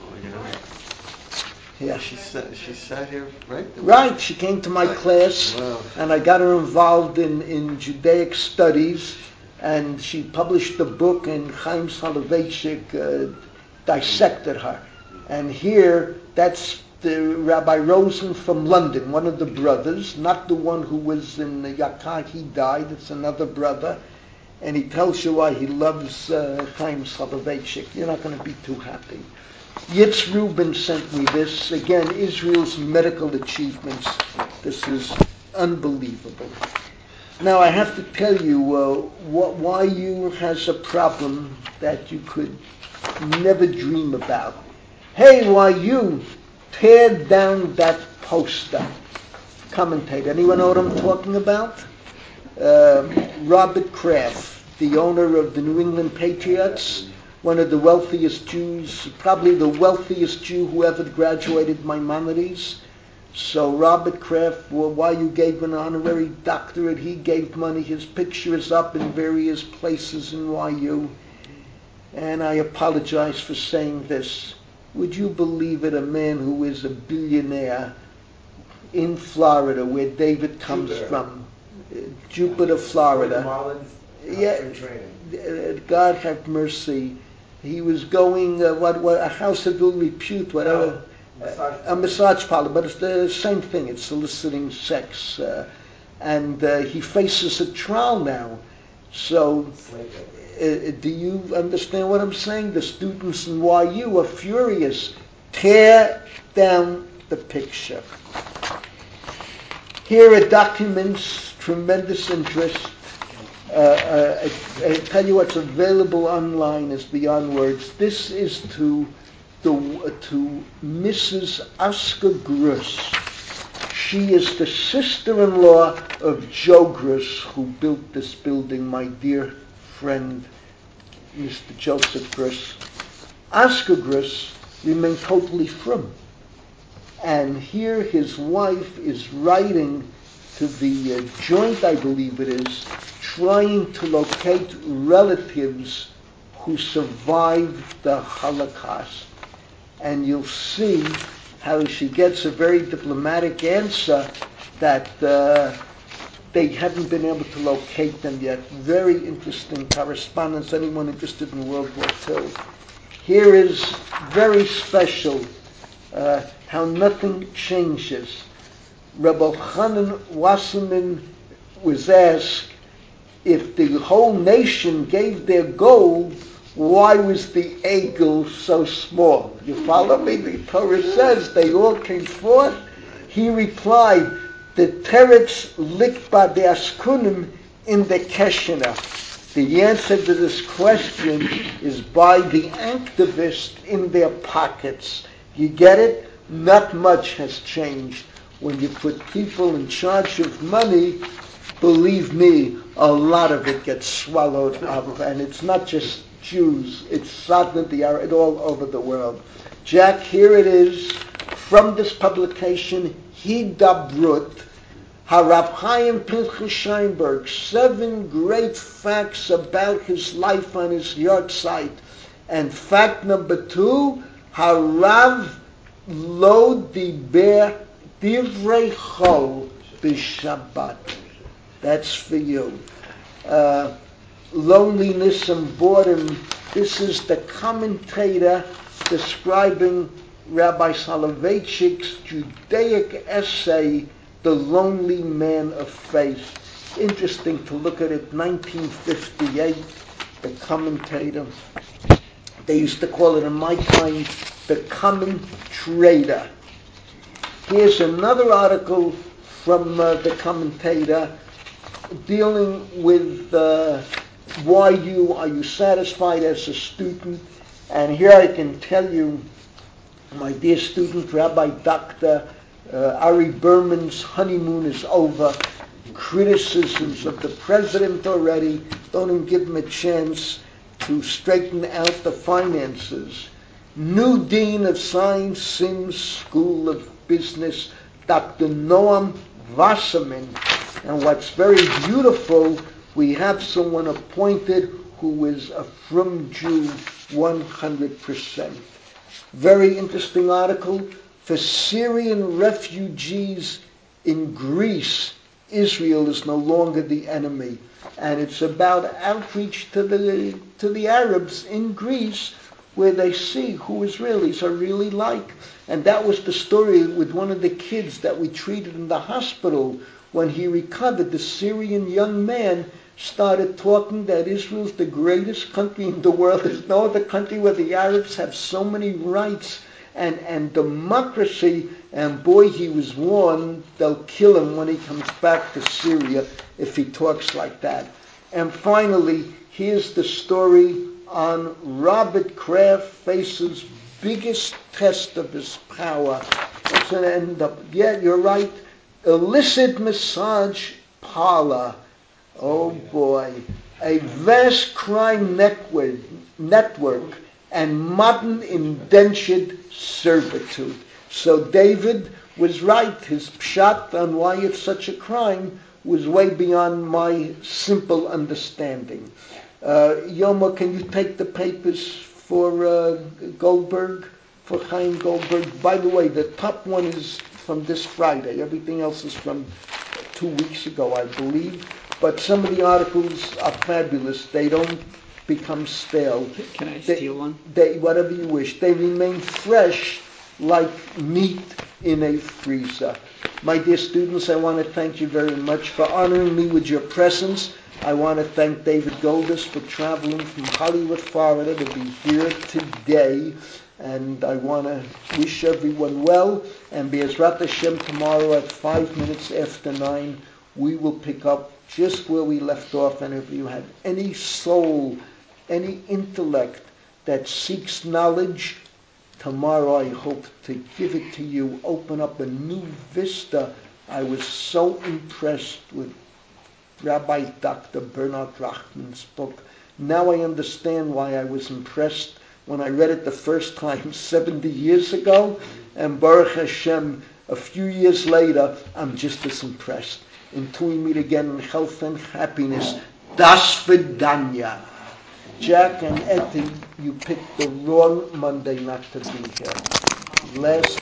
Yeah. She sat here, right? Right, she came to my class, Wow. and I got her involved in Judaic studies, and she published a book, and Chaim Soloveitchik dissected her. And here, that's the Rabbi Rosen from London, one of the brothers, not the one who was in Yakar, he died, it's another brother, and he tells you why he loves Chaim Soloveitchik. You're not going to be too happy. Yitz Rubin sent me this. Again, Israel's medical achievements. This is unbelievable. Now, I have to tell you why you has a problem that you could never dream about. Hey, why you tear down that poster? Commentator. Anyone know what I'm talking about? Robert Kraft, the owner of the New England Patriots, one of the wealthiest Jews, probably the wealthiest Jew who ever graduated Maimonides. So Robert Kraft, why you gave an honorary doctorate, he gave money. His picture is up in various places in YU. And I apologize for saying this. Would you believe it, a man who is a billionaire in Florida, where David comes from, Jupiter, Florida. God have mercy. He was going, a house of ill repute, whatever. A massage parlor, but it's the same thing. It's soliciting sex. And he faces a trial now. So, do you understand what I'm saying? The students in YU are furious. Tear down the picture. Here are documents, tremendous interest. I tell you what's available online is beyond words. This is to Mrs. Oscar Gruss. She is the sister-in-law of Joe Gruss, who built this building, my dear friend, Mr. Joseph Gruss. Oscar Gruss remained totally frum. And here his wife is writing to the joint, I believe it is, trying to locate relatives who survived the Holocaust. And you'll see how she gets a very diplomatic answer that they haven't been able to locate them yet. Very interesting correspondence. Anyone interested in World War II? Here is very special how nothing changes. Rebbe Chanan Wasserman was asked, if the whole nation gave their gold, why was the eagle so small? You follow me? The Torah says they all came forth. He replied, the teretz likba de askunim in the Keshena. The answer to this question is by the activists in their pockets. You get it? Not much has changed. When you put people in charge of money, believe me, a lot of it gets swallowed up. And it's not just Jews, it's Sadna all over the world. Jack, here it is from this publication, Hidabrut, Harav Chaim Pinchas Scheinberg, 7 great facts about his life on his yahrzeit. And fact number 2, Harav lo diber divrei chol b'Shabbat. That's for you. Loneliness and boredom. This is the commentator describing Rabbi Soloveitchik's Judaic essay, The Lonely Man of Faith. Interesting to look at it, 1958, the commentator. They used to call it in my time, the commentator. Here's another article from the commentator dealing with why are you satisfied as a student? And here I can tell you, my dear student, Rabbi Dr. Ari Berman's honeymoon is over. Criticisms of the president already don't even give him a chance to straighten out the finances. New Dean of Science, Sims School of Business, Dr. Noam Wasserman. And what's very beautiful, we have someone appointed who is a frum Jew 100%. Very interesting article. For Syrian refugees in Greece, Israel is no longer the enemy. And it's about outreach to the Arabs in Greece, where they see who Israelis are really like. And that was the story with one of the kids that we treated in the hospital. When he recovered, the Syrian young man started talking that Israel's the greatest country in the world. There's no other country where the Arabs have so many rights and democracy. And boy, he was warned they'll kill him when he comes back to Syria if he talks like that. And finally, here's the story on Robert Kraft faces biggest test of his power. It's going to end up, yeah, you're right, illicit massage parlor. Oh boy. A vast crime network and modern indentured servitude. So David was right. His pshat on why it's such a crime was way beyond my simple understanding. Yoma, can you take the papers for Goldberg, for Chaim Goldberg? By the way, the top one is from this Friday. Everything else is from 2 weeks ago, I believe. But some of the articles are fabulous. They don't become stale. Can I steal one? Whatever you wish. They remain fresh like meat in a freezer. My dear students, I want to thank you very much for honoring me with your presence. I want to thank David Goldis for traveling from Hollywood, Florida to be here today. And I want to wish everyone well. And Be'ezrat Hashem, tomorrow at 5 minutes after 9, we will pick up just where we left off. And if you have any soul, any intellect that seeks knowledge, tomorrow I hope to give it to you, open up a new vista. I was so impressed with Rabbi Dr. Bernard Rachman's book. Now I understand why I was impressed when I read it the first time 70 years ago. And Baruch Hashem, a few years later, I'm just as impressed. Until we meet again in health and happiness. Das Vidanya. Jack and Etty, you picked the wrong Monday not to be here. Last